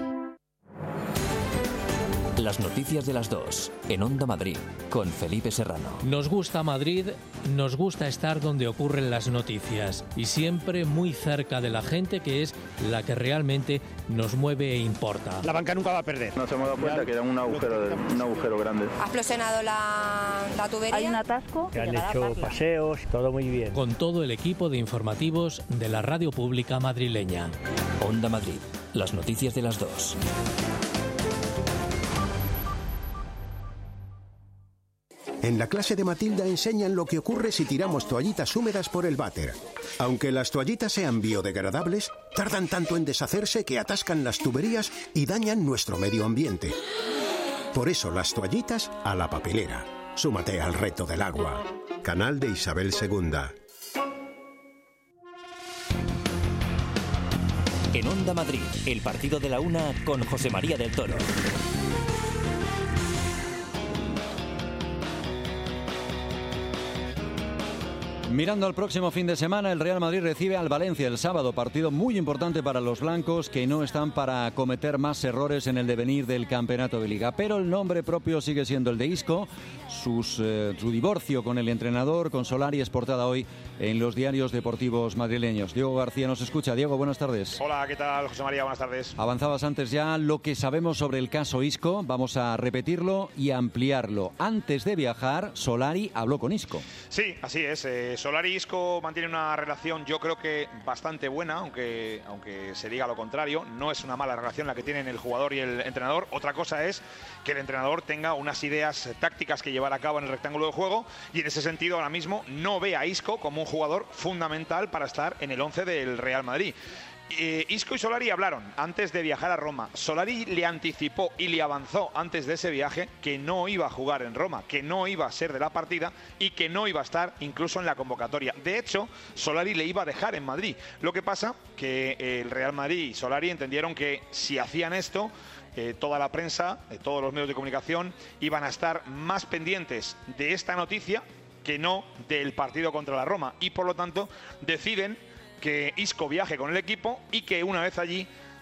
Speaker 1: Las noticias de las dos en Onda Madrid con Felipe Serrano.
Speaker 25: Nos gusta Madrid, nos gusta estar donde ocurren las noticias y siempre muy cerca de la gente, que es la que realmente nos mueve e importa.
Speaker 26: La banca nunca va a perder.
Speaker 27: Nos hemos dado cuenta que era un agujero, de, un agujero grande.
Speaker 28: Ha explosionado la, la tubería.
Speaker 29: Hay un atasco.
Speaker 26: Que han hecho paseos, todo muy bien.
Speaker 25: Con todo el equipo de informativos de la radio pública madrileña.
Speaker 1: Onda Madrid, las noticias de las dos.
Speaker 30: En la clase de Matilda enseñan lo que ocurre si tiramos toallitas húmedas por el váter. Aunque las toallitas sean biodegradables, tardan tanto en deshacerse que atascan las tuberías y dañan nuestro medio ambiente. Por eso las toallitas a la papelera. Súmate al reto del agua. Canal de Isabel segunda.
Speaker 1: En Onda Madrid, el partido de la una con José María del Toro.
Speaker 2: Mirando al próximo fin de semana, el Real Madrid recibe al Valencia el sábado, partido muy importante para los blancos que no están para cometer más errores en el devenir del campeonato de Liga. Pero el nombre propio sigue siendo el de Isco. Sus, eh, su divorcio con el entrenador, con Solari, es portada hoy en los diarios deportivos madrileños. Diego García nos escucha. Diego, buenas tardes.
Speaker 7: Hola, ¿qué tal, José María? Buenas tardes.
Speaker 2: Avanzabas antes ya lo que sabemos sobre el caso Isco. Vamos a repetirlo y ampliarlo. Antes de viajar, Solari habló con Isco.
Speaker 7: Sí, así es. Eh, Solari y Isco mantienen una relación, yo creo que bastante buena, aunque, aunque se diga lo contrario. No es una mala relación la que tienen el jugador y el entrenador. Otra cosa es que el entrenador tenga unas ideas tácticas que llevar a cabo en el rectángulo de juego, y en ese sentido ahora mismo no ve a Isco como un jugador fundamental para estar en el once del Real Madrid. Eh, Isco y Solari hablaron antes de viajar a Roma. Solari le anticipó y le avanzó antes de ese viaje que no iba a jugar en Roma, que no iba a ser de la partida y que no iba a estar incluso en la convocatoria. De hecho, Solari le iba a dejar en Madrid. Lo que pasa que el Real Madrid y Solari entendieron que si hacían esto, Eh, toda la prensa, eh, todos los medios de comunicación iban a estar más pendientes de esta noticia que no del partido contra la Roma, y por lo tanto deciden que Isco viaje con el equipo y que una vez allí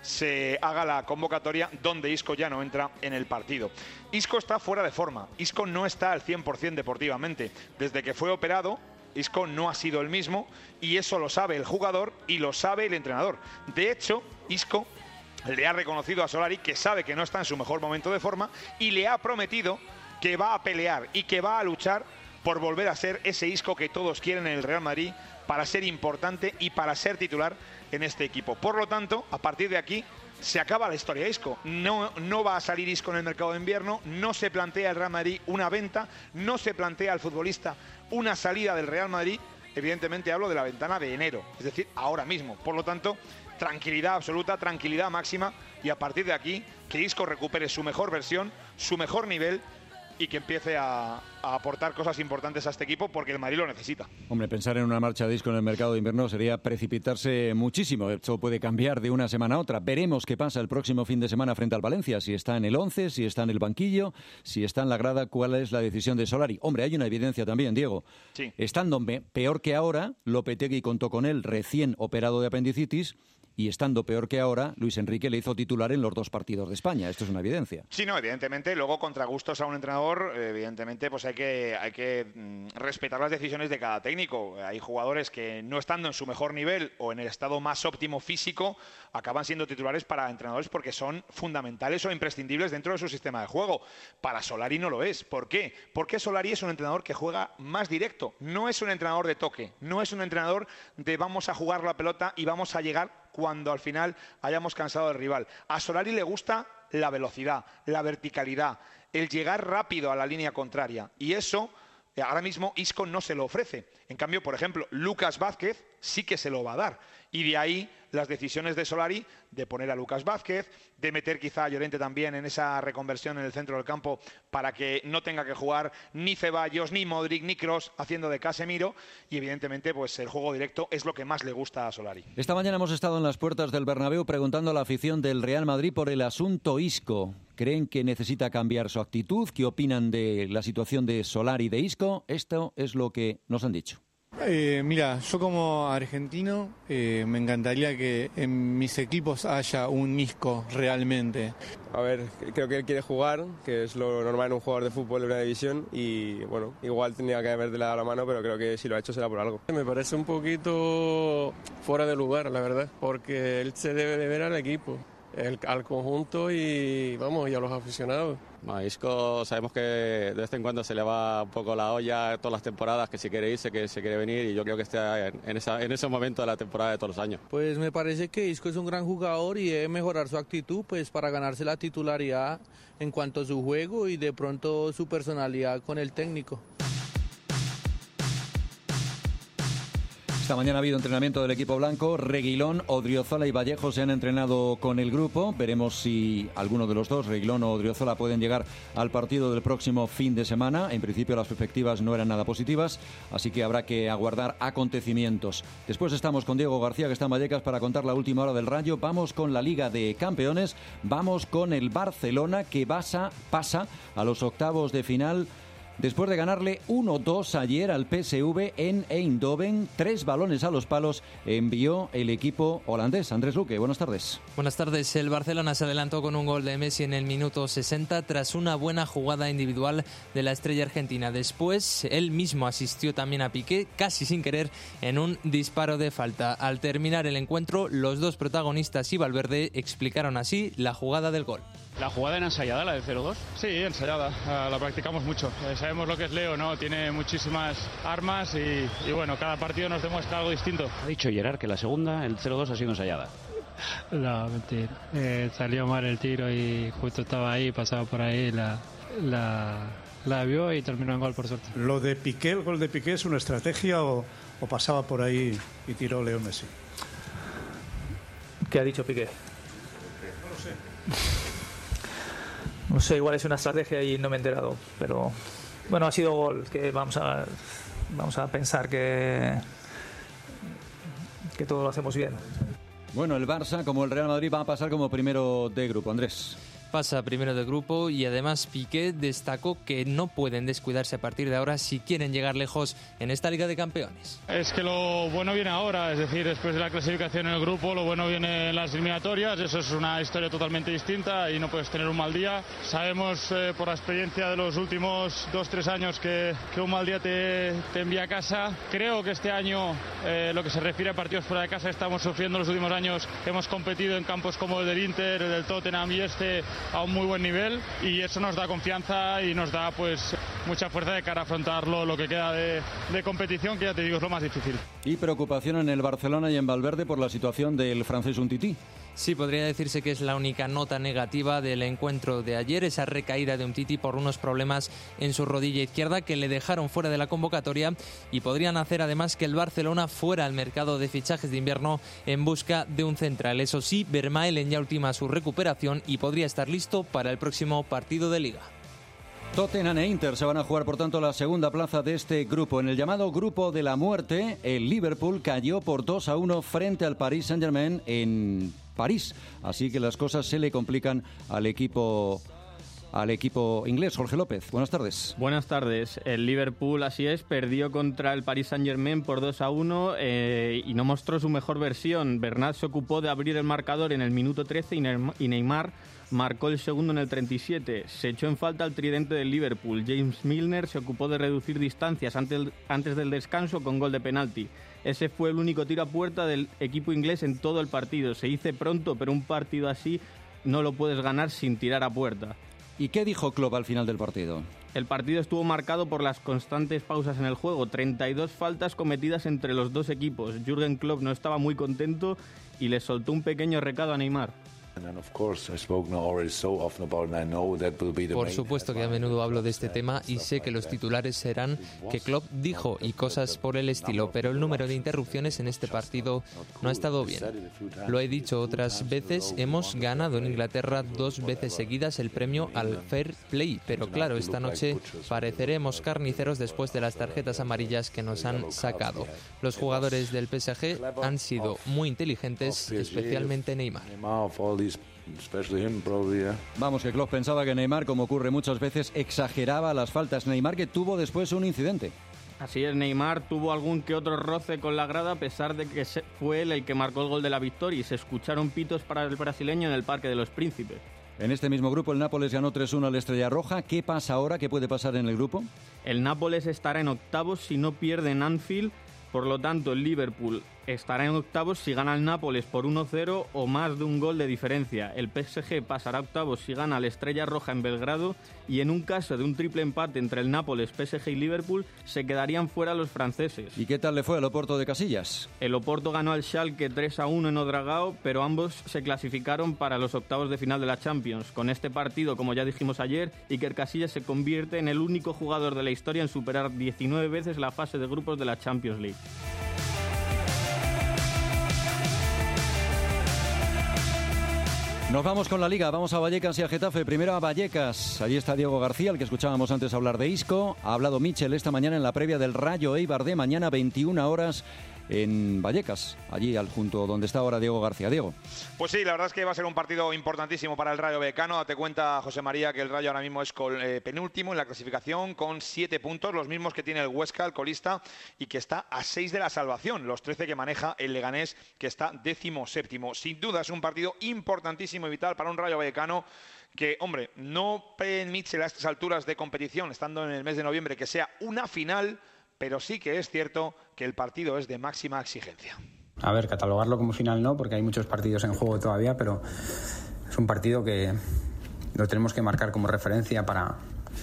Speaker 7: se haga la convocatoria donde Isco ya no entra en el partido. Isco está fuera de forma, Isco no está al cien por cien deportivamente. Desde que fue operado, Isco no ha sido el mismo, y eso lo sabe el jugador y lo sabe el entrenador. De hecho, Isco le ha reconocido a Solari que sabe que no está en su mejor momento de forma y le ha prometido que va a pelear y que va a luchar por volver a ser ese Isco que todos quieren en el Real Madrid, para ser importante y para ser titular en este equipo. Por lo tanto, a partir de aquí se acaba la historia de Isco. No, no va a salir Isco en el mercado de invierno, no se plantea el Real Madrid una venta, no se plantea al futbolista una salida del Real Madrid. Evidentemente hablo de la ventana de enero, es decir, ahora mismo. Por lo tanto, tranquilidad absoluta, tranquilidad máxima, y a partir de aquí que Isco recupere su mejor versión, su mejor nivel, y que empiece a, a aportar cosas importantes a este equipo, porque el Madrid lo necesita.
Speaker 2: Hombre, pensar en una marcha de Isco en el mercado de invierno sería precipitarse muchísimo. Esto puede cambiar de una semana a otra. Veremos qué pasa el próximo fin de semana frente al Valencia, si está en el once, si está en el banquillo, si está en la grada, cuál es la decisión de Solari. Hombre, hay una evidencia también, Diego.
Speaker 7: Sí.
Speaker 2: Estando peor que ahora, Lopetegui contó con él recién operado de apendicitis, y estando peor que ahora, Luis Enrique le hizo titular en los dos partidos de España. Esto es una evidencia.
Speaker 7: Sí, no, evidentemente, luego contra gustos a un entrenador, evidentemente, pues hay que, hay que mm, respetar las decisiones de cada técnico. Hay jugadores que, no estando en su mejor nivel o en el estado más óptimo físico, acaban siendo titulares para entrenadores porque son fundamentales o imprescindibles dentro de su sistema de juego. Para Solari no lo es. ¿Por qué? Porque Solari es un entrenador que juega más directo. No es un entrenador de toque. No es un entrenador de vamos a jugar la pelota y vamos a llegar cuando al final hayamos cansado del rival. A Solari le gusta la velocidad, la verticalidad, el llegar rápido a la línea contraria. Y eso, ahora mismo, Isco no se lo ofrece. En cambio, por ejemplo, Lucas Vázquez sí que se lo va a dar. Y de ahí las decisiones de Solari de poner a Lucas Vázquez, de meter quizá a Llorente también en esa reconversión en el centro del campo para que no tenga que jugar ni Ceballos, ni Modric, ni Kroos haciendo de Casemiro, y evidentemente pues el juego directo es lo que más le gusta a Solari.
Speaker 2: Esta mañana hemos estado en las puertas del Bernabéu preguntando a la afición del Real Madrid por el asunto Isco. ¿Creen que necesita cambiar su actitud? ¿Qué opinan de la situación de Solari y de Isco? Esto es lo que nos han dicho.
Speaker 13: Eh, mira, yo como argentino eh, me encantaría que en mis equipos haya un Isco realmente.
Speaker 14: A ver, creo que él quiere jugar, que es lo normal en un jugador de fútbol de una división, y bueno, igual tenía que haberle dado la mano, pero creo que si lo ha hecho será por algo.
Speaker 15: Me parece un poquito fuera de lugar, la verdad, porque él se debe de ver al equipo, el, al conjunto y vamos, y a los aficionados.
Speaker 16: A Isco sabemos que de vez en cuando se le va un poco la olla todas las temporadas, que si quiere irse, que se quiere venir, y yo creo que está en, en, esa, en ese momento de la temporada de todos los años.
Speaker 17: Pues me parece que Isco es un gran jugador y debe mejorar su actitud pues para ganarse la titularidad en cuanto a su juego y de pronto su personalidad con el técnico.
Speaker 2: Esta mañana ha habido entrenamiento del equipo blanco. Reguilón, Odriozola y Vallejo se han entrenado con el grupo. Veremos si alguno de los dos, Reguilón o Odriozola, pueden llegar al partido del próximo fin de semana. En principio las perspectivas no eran nada positivas, así que habrá que aguardar acontecimientos. Después estamos con Diego García, que está en Vallecas, para contar la última hora del Rayo. Vamos con la Liga de Campeones. Vamos con el Barcelona, que pasa, pasa a los octavos de final después de ganarle uno dos ayer al P S V en Eindhoven. Tres balones a los palos envió el equipo holandés. Andrés Luque, buenas tardes.
Speaker 3: Buenas tardes. El Barcelona se adelantó con un gol de Messi en el minuto sesenta tras una buena jugada individual de la estrella argentina. Después, él mismo asistió también a Piqué, casi sin querer, en un disparo de falta. Al terminar el encuentro, los dos protagonistas y Valverde explicaron así la jugada del gol.
Speaker 5: ¿La jugada era ensayada, la de cero dos? Sí, ensayada, uh, la practicamos mucho. Eh, sabemos lo que es Leo, ¿no? Tiene muchísimas armas y, y bueno, cada partido nos demuestra algo distinto.
Speaker 6: Ha dicho Gerard que la segunda, el cero dos, ha sido ensayada.
Speaker 18: No, mentira. Eh, salió mal el tiro y justo estaba ahí, pasaba por ahí, la, la, la vio y terminó en gol, por suerte.
Speaker 19: ¿Lo de Piqué, el gol de Piqué, es una estrategia o, o pasaba por ahí y tiró Leo Messi?
Speaker 20: ¿Qué ha dicho Piqué?
Speaker 19: No lo sé.
Speaker 20: No sé, igual es una estrategia y no me he enterado, pero bueno, ha sido gol, que vamos a vamos a pensar que que todo lo hacemos bien.
Speaker 2: Bueno, el Barça, como el Real Madrid, va a pasar como primero de grupo. Andrés.
Speaker 3: Pasa primero de grupo y además Piqué destacó que no pueden descuidarse a partir de ahora si quieren llegar lejos en esta Liga de Campeones.
Speaker 5: Es que lo bueno viene ahora, es decir, después de la clasificación en el grupo, lo bueno viene en las eliminatorias. Eso es una historia totalmente distinta y no puedes tener un mal día. Sabemos eh, por la experiencia de los últimos dos, tres años que, que un mal día te, te envía a casa. Creo que este año, eh, lo que se refiere a partidos fuera de casa, estamos sufriendo los últimos años. Hemos competido en campos como el del Inter, el del Tottenham y este a un muy buen nivel, y eso nos da confianza y nos da pues mucha fuerza de cara a afrontarlo lo que queda de, de competición, que ya te digo es lo más difícil.
Speaker 2: Y preocupación en el Barcelona y en Valverde por la situación del francés Umtiti.
Speaker 3: Sí, podría decirse que es la única nota negativa del encuentro de ayer, esa recaída de Umtiti por unos problemas en su rodilla izquierda que le dejaron fuera de la convocatoria y podrían hacer además que el Barcelona fuera al mercado de fichajes de invierno en busca de un central. Eso sí, Vermaelen ya ultima su recuperación y podría estar listo para el próximo partido de Liga.
Speaker 2: Tottenham e Inter se van a jugar, por tanto, la segunda plaza de este grupo. En el llamado Grupo de la Muerte, el Liverpool cayó por dos a uno frente al Paris Saint-Germain en París. Así que las cosas se le complican al equipo al equipo inglés. Jorge López, buenas tardes.
Speaker 21: Buenas tardes. El Liverpool, así es, perdió contra el Paris Saint-Germain por dos a uno eh, y no mostró su mejor versión. Bernat se ocupó de abrir el marcador en el minuto trece y Neymar marcó el segundo en el treinta y siete. Se echó en falta al tridente del Liverpool. James Milner se ocupó de reducir distancias antes, antes del descanso con gol de penalti. Ese fue el único tiro a puerta del equipo inglés en todo el partido. Se dice pronto, pero un partido así no lo puedes ganar sin tirar a puerta.
Speaker 2: ¿Y qué dijo Klopp al final del partido?
Speaker 21: El partido estuvo marcado por las constantes pausas en el juego, treinta y dos faltas cometidas entre los dos equipos. Jürgen Klopp no estaba muy contento y le soltó un pequeño recado a Neymar.
Speaker 3: Por supuesto que a menudo hablo de este tema y sé que los titulares serán que Klopp dijo y cosas por el estilo, pero el número de interrupciones en este partido no ha estado bien. Lo he dicho otras veces, hemos ganado en Inglaterra dos veces seguidas el premio al Fair Play, pero claro, esta noche pareceremos carniceros después de las tarjetas amarillas que nos han sacado. Los jugadores del P S G han sido muy inteligentes, especialmente Neymar.
Speaker 2: Vamos, que Klopp pensaba que Neymar, como ocurre muchas veces, exageraba las faltas. Neymar, que tuvo después un incidente.
Speaker 21: Así es, Neymar tuvo algún que otro roce con la grada, a pesar de que fue él el que marcó el gol de la victoria, y se escucharon pitos para el brasileño en el Parque de los Príncipes.
Speaker 2: En este mismo grupo el Nápoles ganó tres uno al Estrella Roja. ¿Qué pasa ahora? ¿Qué puede pasar en el grupo?
Speaker 21: El Nápoles estará en octavos si no pierde en Anfield. Por lo tanto, el Liverpool estará en octavos si gana el Nápoles por uno cero o más de un gol de diferencia. El P S G pasará a octavos si gana la Estrella Roja en Belgrado, y en un caso de un triple empate entre el Nápoles, P S G y Liverpool se quedarían fuera los franceses.
Speaker 2: ¿Y qué tal le fue al Oporto de Casillas?
Speaker 21: El Oporto ganó al Schalke tres a uno en Odragao, pero ambos se clasificaron para los octavos de final de la Champions. Con este partido, como ya dijimos ayer, Iker Casillas se convierte en el único jugador de la historia en superar diecinueve veces la fase de grupos de la Champions League.
Speaker 2: Nos vamos con la Liga, vamos a Vallecas y a Getafe. Primero a Vallecas, allí está Diego García, el que escuchábamos antes hablar de Isco. Ha hablado Michel esta mañana en la previa del Rayo Eibar de mañana, veintiuna horas, en Vallecas, allí al junto donde está ahora Diego García. Diego.
Speaker 7: Pues sí, la verdad es que va a ser un partido importantísimo para el Rayo Vallecano. Date cuenta, José María, que el Rayo ahora mismo es col, eh, penúltimo en la clasificación con siete puntos, los mismos que tiene el Huesca, el colista, y que está a seis de la salvación, los trece que maneja el Leganés, que está décimo séptimo. Sin duda es un partido importantísimo y vital para un Rayo Vallecano que, hombre, no permite a estas alturas de competición, estando en el mes de noviembre, que sea una final, pero sí que es cierto que el partido es de máxima exigencia.
Speaker 4: A ver, catalogarlo como final no, porque hay muchos partidos en juego todavía, pero es un partido que lo tenemos que marcar como referencia para,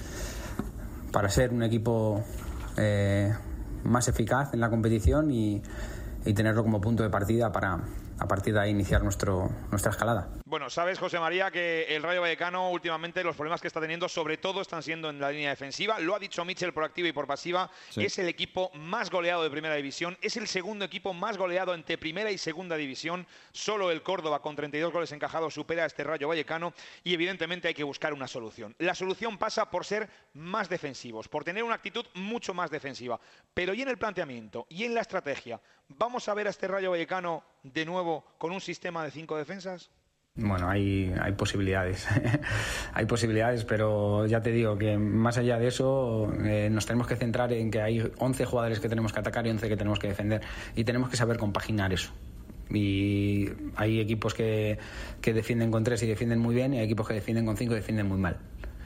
Speaker 4: para ser un equipo eh, más eficaz en la competición y, y tenerlo como punto de partida para, a partir de ahí, iniciar nuestro, nuestra escalada.
Speaker 7: Bueno, sabes, José María, que el Rayo Vallecano últimamente los problemas que está teniendo sobre todo están siendo en la línea defensiva. Lo ha dicho Mitchell por activa y por pasiva. Sí. Es el equipo más goleado de Primera División. Es el segundo equipo más goleado entre Primera y Segunda División. Solo el Córdoba, con treinta y dos goles encajados, supera a este Rayo Vallecano. Y evidentemente hay que buscar una solución. La solución pasa por ser más defensivos, por tener una actitud mucho más defensiva. Pero y en el planteamiento y en la estrategia, ¿vamos a ver a este Rayo Vallecano de nuevo con un sistema de cinco defensas?
Speaker 4: Bueno, hay, hay posibilidades, hay posibilidades, pero ya te digo que más allá de eso eh, nos tenemos que centrar en que hay once jugadores que tenemos que atacar y once que tenemos que defender, y tenemos que saber compaginar eso. Y hay equipos que, que defienden con tres y defienden muy bien, y hay equipos que defienden con cinco y defienden muy mal.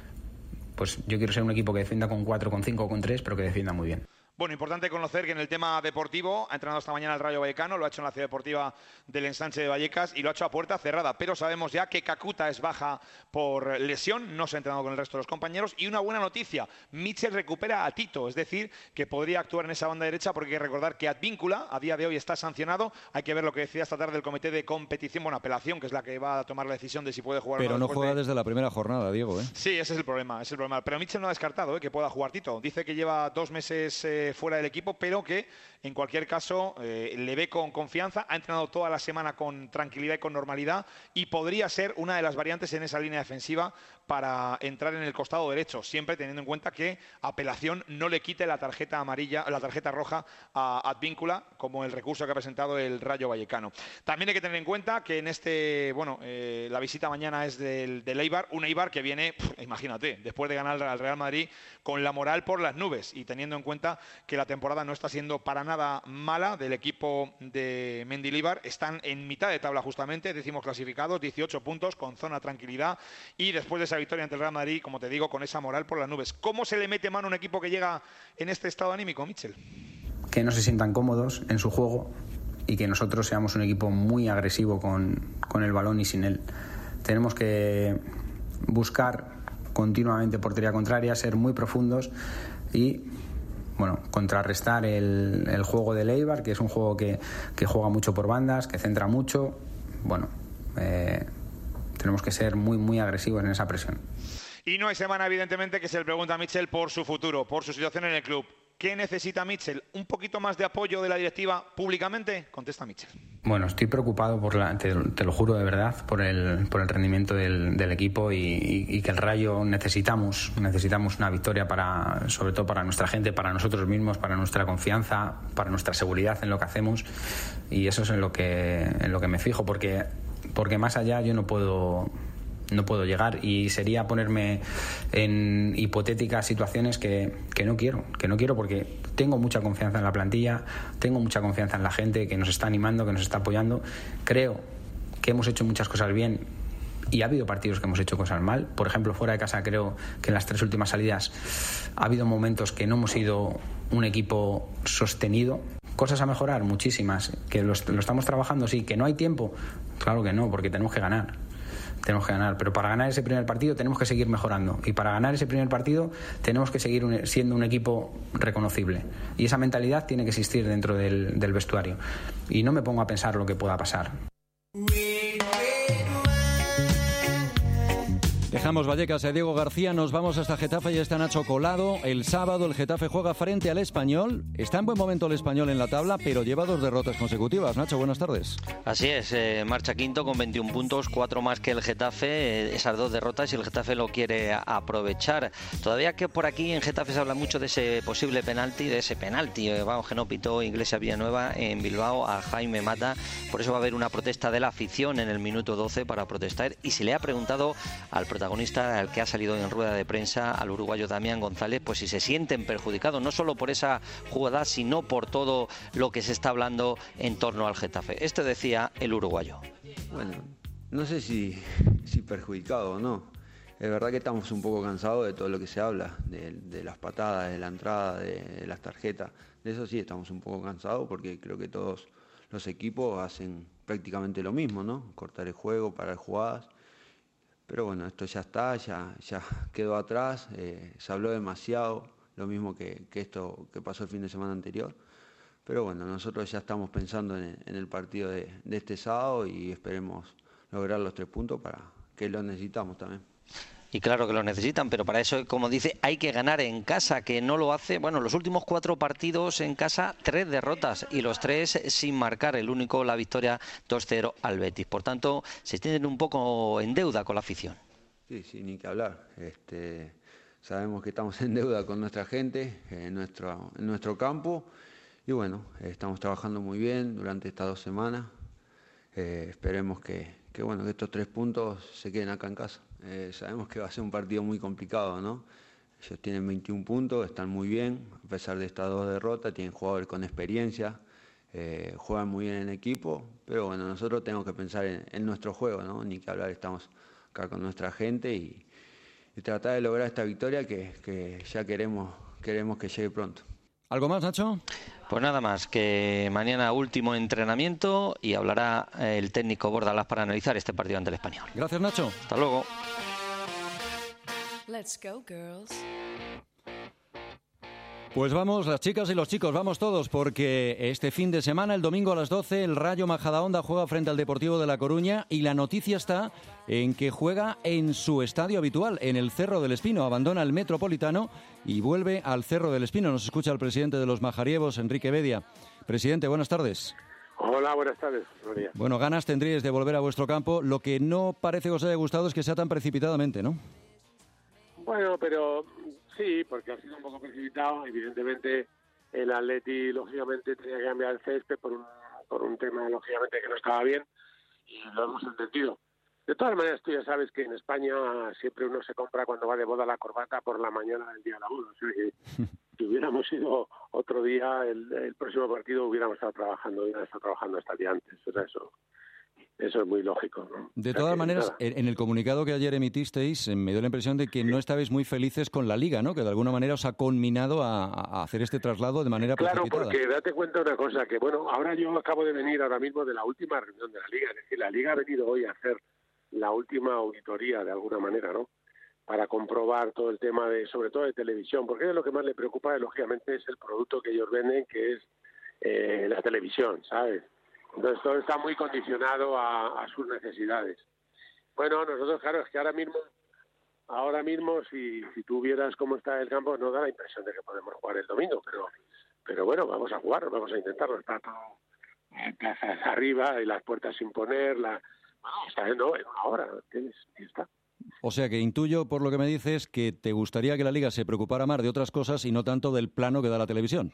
Speaker 4: Pues yo quiero ser un equipo que defienda con cuatro, con cinco o con tres, pero que defienda muy bien.
Speaker 7: Bueno, importante conocer que en el tema deportivo ha entrenado esta mañana el Rayo Vallecano, lo ha hecho en la ciudad deportiva del Ensanche de Vallecas y lo ha hecho a puerta cerrada, pero sabemos ya que Kakuta es baja por lesión, no se ha entrenado con el resto de los compañeros. Y una buena noticia, Mitchell recupera a Tito, es decir, que podría actuar en esa banda derecha, porque hay que recordar que Advíncula a día de hoy está sancionado. Hay que ver lo que decía esta tarde el comité de competición, bueno, apelación, que es la que va a tomar la decisión de si puede jugar.
Speaker 2: Pero no juega de... desde la primera jornada, Diego, ¿eh?
Speaker 7: Sí, ese es el problema, ese es el problema. Pero Mitchell no ha descartado ¿eh? que pueda jugar Tito. Dice que lleva dos meses eh, fuera del equipo, pero que en cualquier caso eh, le ve con confianza, ha entrenado toda la semana con tranquilidad y con normalidad, y podría ser una de las variantes en esa línea defensiva para entrar en el costado derecho, siempre teniendo en cuenta que apelación no le quite la tarjeta amarilla, la tarjeta roja a Advíncula, como el recurso que ha presentado el Rayo Vallecano. También hay que tener en cuenta que en este, bueno, eh, la visita mañana es del, del Eibar, un Eibar que viene, pff, imagínate, después de ganar al Real Madrid con la moral por las nubes, y teniendo en cuenta que la temporada no está siendo para nada mala del equipo de Mendilibar. Están en mitad de tabla justamente, decimos clasificados, dieciocho puntos, con zona tranquilidad, y después de esa victoria ante el Real Madrid, como te digo, con esa moral por las nubes. ¿Cómo se le mete mano a un equipo que llega en este estado anímico, Mitchell?
Speaker 4: Que no se sientan cómodos en su juego y que nosotros seamos un equipo muy agresivo con, con el balón y sin él. Tenemos que buscar continuamente portería contraria, ser muy profundos y bueno, contrarrestar el, el juego del Eibar, que es un juego que, que juega mucho por bandas, que centra mucho. Bueno, eh, tenemos que ser muy, muy agresivos en esa presión.
Speaker 7: Y no hay semana, evidentemente, que se le pregunta a Mitchell por su futuro, por su situación en el club. ¿Qué necesita Mitchell? ¿Un poquito más de apoyo de la directiva públicamente? Contesta Mitchell.
Speaker 4: Bueno, estoy preocupado, por la, te, te lo juro de verdad, por el, por el rendimiento del, del equipo y, y, y que el Rayo necesitamos, necesitamos una victoria, para, sobre todo para nuestra gente, para nosotros mismos, para nuestra confianza, para nuestra seguridad en lo que hacemos, y eso es en lo que, en lo que me fijo, porque, porque más allá yo no puedo... no puedo llegar, y sería ponerme en hipotéticas situaciones que, que no quiero, que no quiero porque tengo mucha confianza en la plantilla, tengo mucha confianza en la gente que nos está animando, que nos está apoyando. Creo que hemos hecho muchas cosas bien y ha habido partidos que hemos hecho cosas mal. Por ejemplo, fuera de casa creo que en las tres últimas salidas ha habido momentos que no hemos sido un equipo sostenido. Cosas a mejorar, muchísimas. Que lo, lo estamos trabajando, sí. Que no hay tiempo, claro que no, porque tenemos que ganar. Tenemos que ganar, pero para ganar ese primer partido tenemos que seguir mejorando, y para ganar ese primer partido tenemos que seguir un, siendo un equipo reconocible, y esa mentalidad tiene que existir dentro del, del vestuario, y no me pongo a pensar lo que pueda pasar.
Speaker 2: Dejamos Vallecas y a Diego García, nos vamos hasta Getafe y está Nacho Colado. El sábado el Getafe juega frente al Español. Está en buen momento el Español en la tabla, pero lleva dos derrotas consecutivas. Nacho, buenas tardes.
Speaker 8: Así es, eh, marcha quinto con veintiún puntos, cuatro más que el Getafe. Eh, esas dos derrotas y el Getafe lo quiere aprovechar. Todavía que por aquí en Getafe se habla mucho de ese posible penalti, de ese penalti. Eh, vamos, que no pitó Iglesias Villanueva en Bilbao a Jaime Mata. Por eso va a haber una protesta de la afición en el minuto doce para protestar. Y se le ha preguntado al protagonista, al que ha salido en rueda de prensa, al uruguayo Damián González, pues si se sienten perjudicados, no solo por esa jugada, sino por todo lo que se está hablando en torno al Getafe. Esto decía el uruguayo.
Speaker 9: Bueno, no sé si, si perjudicado o no. Es verdad que estamos un poco cansados de todo lo que se habla, de, de las patadas, de la entrada, de, de las tarjetas. De eso sí estamos un poco cansados porque creo que todos los equipos hacen prácticamente lo mismo, ¿no? Cortar el juego, parar jugadas. Pero bueno, esto ya está, ya, ya quedó atrás, eh, se habló demasiado, lo mismo que, que esto que pasó el fin de semana anterior. Pero bueno, nosotros ya estamos pensando en, en el partido de, de este sábado y esperemos lograr los tres puntos para que lo necesitamos también.
Speaker 8: Y claro que lo necesitan, pero para eso, como dice, hay que ganar en casa, que no lo hace. Bueno, los últimos cuatro partidos en casa, tres derrotas y los tres sin marcar. El único, la victoria dos cero al Betis. Por tanto, se tienen un poco en deuda con la afición.
Speaker 9: Sí, sí, ni que hablar. Este, sabemos que estamos en deuda con nuestra gente, en nuestro, en nuestro campo. Y bueno, estamos trabajando muy bien durante estas dos semanas. Eh, esperemos que, que, bueno, que estos tres puntos se queden acá en casa. Eh, sabemos que va a ser un partido muy complicado, ¿no? Ellos tienen veintiún puntos, están muy bien, a pesar de estas dos derrotas, tienen jugadores con experiencia, eh, juegan muy bien en equipo, pero bueno, nosotros tenemos que pensar en, en nuestro juego, ¿no? Ni que hablar, estamos acá con nuestra gente y, y tratar de lograr esta victoria que, que ya queremos, queremos que llegue pronto.
Speaker 2: ¿Algo más, Nacho?
Speaker 8: Pues nada más, que mañana último entrenamiento y hablará el técnico Bordalás para analizar este partido ante el Español.
Speaker 2: Gracias, Nacho.
Speaker 8: Hasta luego.
Speaker 10: Let's go, girls.
Speaker 2: Pues vamos, las chicas y los chicos, vamos todos, porque este fin de semana, el domingo a las doce, el Rayo Majadahonda juega frente al Deportivo de La Coruña y la noticia está en que juega en su estadio habitual, en el Cerro del Espino. Abandona el Metropolitano y vuelve al Cerro del Espino. Nos escucha el presidente de los Majarievos, Enrique Bedia. Presidente, buenas tardes.
Speaker 11: Hola, buenas tardes, Gloria.
Speaker 2: Bueno, ganas tendríais de volver a vuestro campo. Lo que no parece que os haya gustado es que sea tan precipitadamente, ¿no?
Speaker 11: Bueno, pero sí, porque ha sido un poco precipitado. Evidentemente, el Atleti, lógicamente, tenía que cambiar el césped por un, por un tema, lógicamente, que no estaba bien, y lo hemos entendido. De todas maneras, tú ya sabes que en España siempre uno se compra cuando va de boda la corbata por la mañana del día de la boda. O sea que si hubiéramos ido otro día, el, el próximo partido hubiéramos estado trabajando, hubiéramos estado trabajando hasta el día antes. O sea, eso... Eso es muy lógico, ¿no?
Speaker 2: De
Speaker 11: o sea,
Speaker 2: todas maneras,
Speaker 11: nada.
Speaker 2: en el comunicado que ayer emitisteis, me dio la impresión de que no estabais muy felices con la Liga, ¿no? Que de alguna manera os ha conminado a, a hacer este traslado de manera
Speaker 11: Claro,
Speaker 2: precipitada.
Speaker 11: porque date cuenta una cosa, que bueno, ahora yo acabo de venir ahora mismo de la última reunión de la Liga, es decir, la Liga ha venido hoy a hacer la última auditoría de alguna manera, ¿no? Para comprobar todo el tema de, sobre todo de televisión, porque lo que más le preocupa, lógicamente, es el producto que ellos venden, que es eh, la televisión, ¿sabes? Entonces todo está muy condicionado a, a sus necesidades. Bueno, nosotros, claro, es que ahora mismo, ahora mismo, si, si tú vieras cómo está el campo, nos da la impresión de que podemos jugar el domingo, pero, pero bueno, vamos a jugar, vamos a intentarlo. Está todo en plazas arriba y las puertas sin poner, la, bueno, está en, no, en una hora, ¿entiendes? Y está.
Speaker 2: O sea que intuyo, por lo que me dices, que te gustaría que la Liga se preocupara más de otras cosas y no tanto del plano que da la televisión.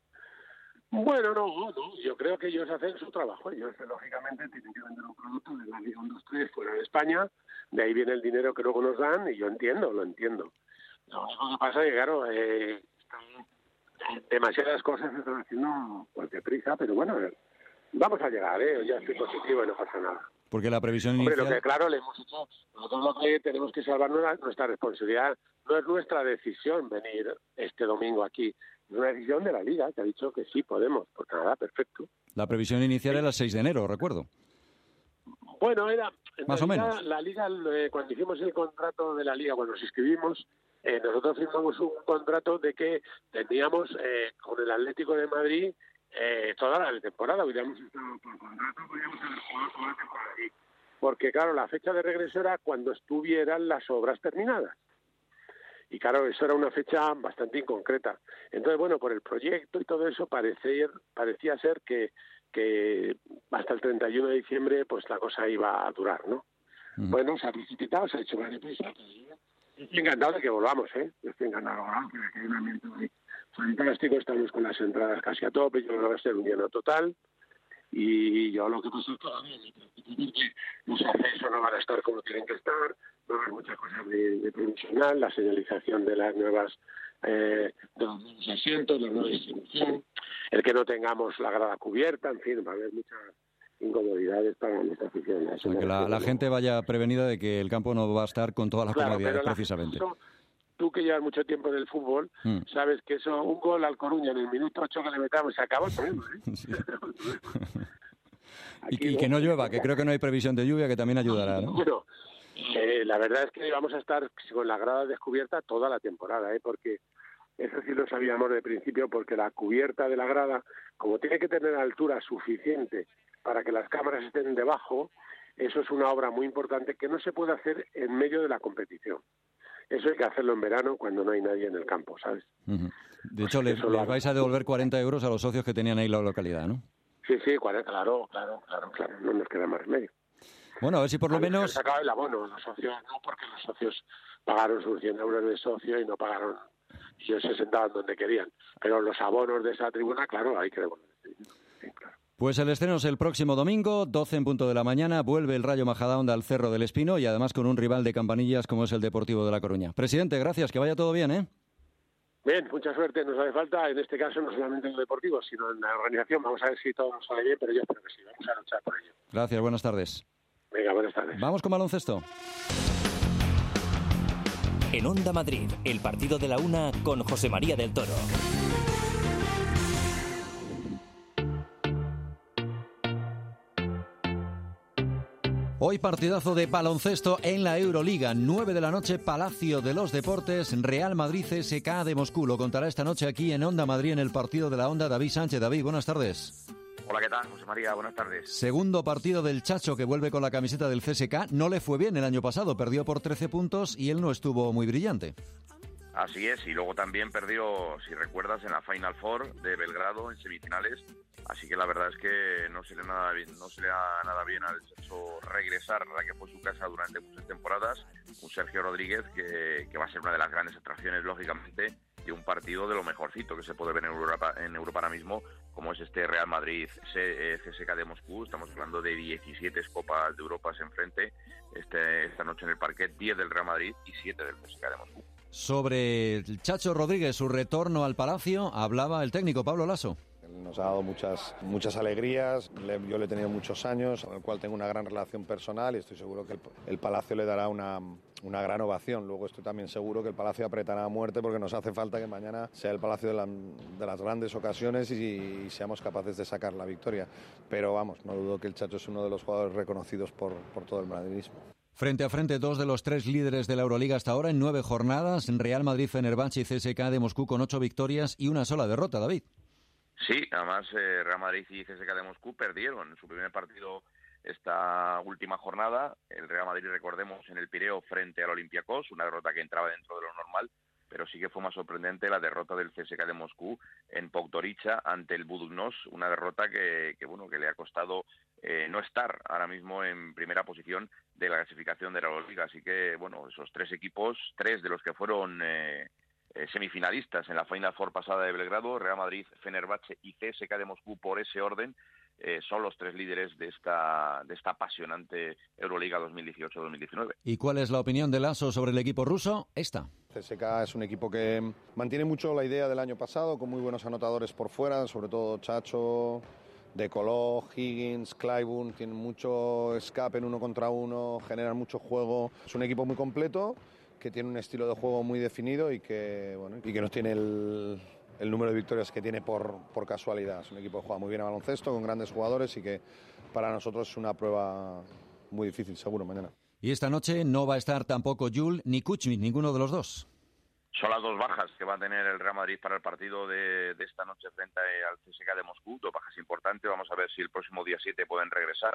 Speaker 11: Bueno, no, no, yo creo que ellos hacen su trabajo. Ellos, lógicamente, tienen que vender un producto de la Liga uno dos tres fuera de España. De ahí viene el dinero que luego nos dan y yo entiendo, lo entiendo. Lo único que pasa es que, claro, eh, demasiadas cosas se están haciendo por deprisa, pero bueno, vamos a llegar, ¿eh? Ya estoy positivo y no pasa nada.
Speaker 2: Porque la previsión
Speaker 11: Hombre,
Speaker 2: inicial...
Speaker 11: lo que claro, le hemos hecho, nosotros lo que tenemos que salvar nuestra responsabilidad. No es nuestra decisión venir este domingo aquí. Es una decisión de la Liga, que ha dicho que sí podemos. Pues nada, perfecto.
Speaker 2: La previsión inicial era el seis de enero, recuerdo.
Speaker 11: Bueno, era...
Speaker 2: Más o menos.
Speaker 11: La Liga, eh, cuando hicimos el contrato de la Liga, cuando nos inscribimos, eh, nosotros firmamos un contrato de que teníamos eh, con el Atlético de Madrid eh, toda la temporada. Hubiéramos estado por contrato, podríamos haber jugado toda la temporada ahí. porque claro, la fecha de regreso era cuando estuvieran las obras terminadas. Y claro, eso era una fecha bastante inconcreta. Entonces, bueno, por el proyecto y todo eso parecía, parecía ser que, que hasta el treinta y uno de diciembre pues la cosa iba a durar, ¿no? Uh-huh. Bueno, se ha precipitado, se ha hecho una deprisa. Estoy encantado de que volvamos, ¿eh? Estoy encantado de que volvamos, porque hay un ambiente muy fantástico, estamos con las entradas casi a tope, yo creo que va a ser un lleno total. Y yo lo que pasa es que los accesos no van a estar como tienen que estar, va a haber muchas cosas de, de provisional, la señalización de las nuevas eh, de los nuevos asientos, la nueva distribución, el que no tengamos la grada cubierta, en fin, va a haber muchas incomodidades para nuestra afición.
Speaker 2: O sea, que la, la gente vaya prevenida de que el campo no va a estar con todas las
Speaker 11: claro,
Speaker 2: comodidades
Speaker 11: la,
Speaker 2: precisamente.
Speaker 11: Eso, tú que llevas mucho tiempo en el fútbol, mm. sabes que eso, un gol al Coruña en el minuto ocho que le metamos, se acabó el problema, ¿eh? Sí.
Speaker 2: y, y que no llueva, que creo que no hay previsión de lluvia, que también ayudará, ¿no?
Speaker 11: Bueno, eh, la verdad es que vamos a estar con la grada descubierta toda la temporada, ¿eh? Porque eso sí lo sabíamos de principio, porque la cubierta de la grada, como tiene que tener altura suficiente para que las cámaras estén debajo, eso es una obra muy importante que no se puede hacer en medio de la competición. Eso hay que hacerlo en verano cuando no hay nadie en el campo, ¿sabes?
Speaker 2: Uh-huh. De hecho, les, les vais a devolver cuarenta euros a los socios que tenían ahí la localidad, ¿no?
Speaker 11: Sí, sí, cuarenta, claro, claro, claro, claro, no nos queda más remedio.
Speaker 2: Bueno, a ver si por lo menos...
Speaker 11: Se acaba el abono, los socios no, porque los socios pagaron sus cien euros de socio y no pagaron, y ellos se sentaban donde querían. Pero los abonos de esa tribuna, claro, hay que devolver. Sí, claro.
Speaker 2: Pues el estreno es el próximo domingo, doce en punto de la mañana, vuelve el Rayo Majadahonda al Cerro del Espino y además con un rival de campanillas como es el Deportivo de La Coruña. Presidente, gracias, que vaya todo bien, ¿eh?
Speaker 11: Bien, mucha suerte nos hace falta, en este caso no solamente en el deportivo, sino en la organización. Vamos a ver si todo nos sale bien, pero yo espero que sí, vamos a luchar por ello.
Speaker 2: Gracias, buenas tardes.
Speaker 11: Venga, buenas tardes.
Speaker 2: Vamos con baloncesto.
Speaker 1: En Onda Madrid, el partido de la una con José María del Toro.
Speaker 2: Hoy partidazo de baloncesto en la Euroliga, nueve de la noche, Palacio de los Deportes, Real Madrid C S K A de Moscú. Lo contará esta noche aquí en Onda Madrid en el partido de la Onda David Sánchez. David, buenas tardes.
Speaker 10: Hola, ¿qué tal? José María, buenas tardes.
Speaker 2: Segundo partido del Chacho que vuelve con la camiseta del C S K A. No le fue bien el año pasado, perdió por trece puntos y él no estuvo muy brillante.
Speaker 10: Así es, y luego también perdió, si recuerdas, en la Final Four de Belgrado en semifinales. Así que la verdad es que no se le nada bien, no se le da nada bien al Chacho regresar a la que fue su casa durante muchas temporadas. Un Sergio Rodríguez que, que va a ser una de las grandes atracciones, lógicamente, de un partido de lo mejorcito que se puede ver en Europa, en Europa ahora mismo, como es este Real Madrid C S K A de Moscú. Estamos hablando de diecisiete Copas de Europa enfrente este, esta noche en el parquet, diez del Real Madrid y siete del C S K A de Moscú.
Speaker 2: Sobre el Chacho Rodríguez, su retorno al Palacio, hablaba el técnico Pablo Lasso.
Speaker 12: Nos ha dado muchas, muchas alegrías, yo le he tenido muchos años, con el cual tengo una gran relación personal y estoy seguro que el, el Palacio le dará una, una gran ovación. Luego estoy también seguro que el Palacio apretará a muerte porque nos hace falta que mañana sea el Palacio de, la, de las grandes ocasiones y, y seamos capaces de sacar la victoria. Pero vamos, no dudo que el Chacho es uno de los jugadores reconocidos por, por todo el madridismo.
Speaker 2: Frente a frente, dos de los tres líderes de la Euroliga hasta ahora en nueve jornadas, Real Madrid, Fenerbahce y C S K A de Moscú con ocho victorias y una sola derrota, David.
Speaker 10: Sí, además eh, Real Madrid y C S K A de Moscú perdieron en su primer partido esta última jornada. El Real Madrid, recordemos, en el Pireo frente al Olympiacos, una derrota que entraba dentro de lo normal, pero sí que fue más sorprendente la derrota del C S K A de Moscú en Podgorica ante el Budućnost, una derrota que, que bueno que le ha costado eh, no estar ahora mismo en primera posición de la clasificación de la Euroliga. Así que, bueno, esos tres equipos, tres de los que fueron eh, eh, semifinalistas en la Final Four pasada de Belgrado, Real Madrid, Fenerbahce y C S K A de Moscú, por ese orden, eh, son los tres líderes de esta de esta apasionante Euroliga dos mil dieciocho dos mil diecinueve.
Speaker 2: ¿Y cuál es la opinión de Lasso sobre el equipo ruso? Esta.
Speaker 12: C S K A es un equipo que mantiene mucho la idea del año pasado, con muy buenos anotadores por fuera, sobre todo Chacho, De Colo, Higgins, Clyburn, tienen mucho escape en uno contra uno, generan mucho juego. Es un equipo muy completo, que tiene un estilo de juego muy definido y que, bueno, y que no tiene el, el número de victorias que tiene por, por casualidad. Es un equipo que juega muy bien a baloncesto, con grandes jugadores y que para nosotros es una prueba muy difícil, seguro, mañana.
Speaker 2: Y esta noche no va a estar tampoco Jul ni Kuchmin, ninguno de los dos.
Speaker 10: Son las dos bajas que va a tener el Real Madrid para el partido de, de esta noche frente al C S K A de Moscú, dos bajas importantes. Vamos a ver si el próximo día siete pueden regresar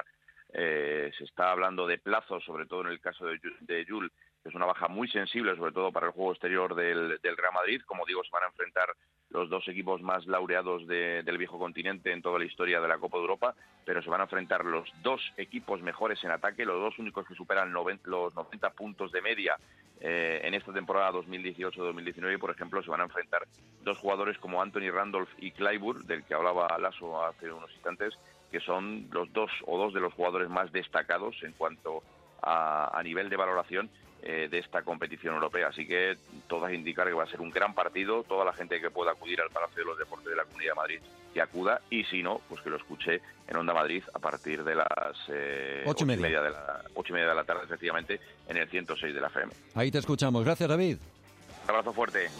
Speaker 10: Eh, se está hablando de plazos, sobre todo en el caso de, de Jul, que es una baja muy sensible, sobre todo para el juego exterior del, del Real Madrid. Como digo, se van a enfrentar los dos equipos más laureados de, del viejo continente en toda la historia de la Copa de Europa, pero se van a enfrentar los dos equipos mejores en ataque, los dos únicos que superan noventa, los noventa puntos de media eh, en esta temporada dos mil dieciocho dos mil diecinueve. Y, por ejemplo, se van a enfrentar dos jugadores como Anthony Randolph y Clyburn, del que hablaba Lasso hace unos instantes, que son los dos o dos de los jugadores más destacados en cuanto a, a nivel de valoración eh, de esta competición europea. Así que todas indican que va a ser un gran partido. Toda la gente que pueda acudir al Palacio de los Deportes de la Comunidad de Madrid, que acuda, y si no, pues que lo escuche en Onda Madrid a partir de las eh, ocho, y media. Ocho, y media de la, ocho y media de la tarde, efectivamente, en el ciento seis de la F M.
Speaker 2: Ahí te escuchamos. Gracias, David.
Speaker 10: Un abrazo fuerte.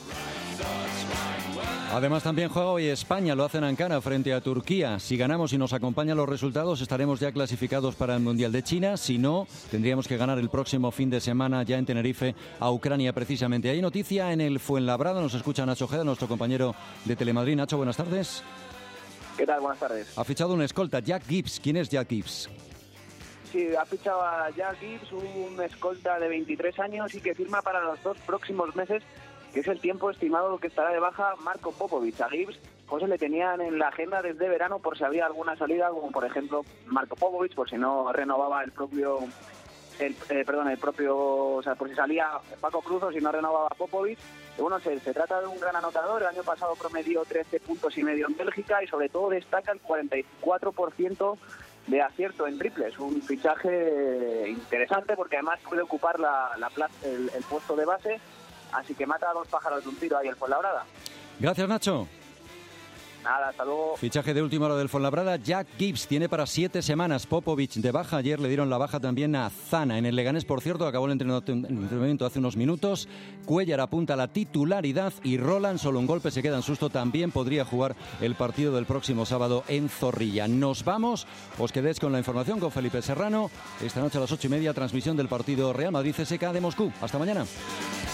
Speaker 2: Además, también juega hoy España, lo hace en Ankara frente a Turquía. Si ganamos y nos acompañan los resultados, estaremos ya clasificados para el Mundial de China. Si no, tendríamos que ganar el próximo fin de semana ya en Tenerife a Ucrania, precisamente. Hay noticia en el Fuenlabrada, nos escucha Nacho Ojeda, nuestro compañero de Telemadrid. Nacho, buenas tardes.
Speaker 13: ¿Qué tal? Buenas tardes.
Speaker 2: Ha fichado un escolta, Jack Gibbs. ¿Quién es Jack Gibbs?
Speaker 13: Sí, ha fichado a Jack Gibbs, un escolta de veintitrés años y que firma para los dos próximos meses, que es el tiempo estimado que estará de baja Marco Popovic. A Gibbs, José, le tenían en la agenda desde verano por si había alguna salida, como por ejemplo Marco Popovic, por si no renovaba el propio, el, eh, perdón, el propio, o sea, por si salía Paco Cruz o si no renovaba Popovic. Y bueno, se, se trata de un gran anotador. El año pasado promedió trece puntos y medio en Bélgica y sobre todo destaca el cuarenta y cuatro por ciento de acierto en triples. Un fichaje interesante porque además puede ocupar la, la plaza, el, el puesto de base. Así que mata a dos pájaros de un tiro ahí el Fuenlabrada.
Speaker 2: Gracias, Nacho.
Speaker 13: Nada, hasta luego.
Speaker 2: Fichaje de última hora del Fuenlabrada. Jack Gibbs tiene para siete semanas. Popovic de baja. Ayer le dieron la baja también a Zana. En el Leganés, por cierto, acabó el entrenamiento hace unos minutos. Cuellar apunta a la titularidad y Roland, solo un golpe, se queda en susto. También podría jugar el partido del próximo sábado en Zorrilla. Nos vamos. Os quedéis con la información con Felipe Serrano. Esta noche a las ocho y media, transmisión del partido Real Madrid C S K A de Moscú. Hasta mañana.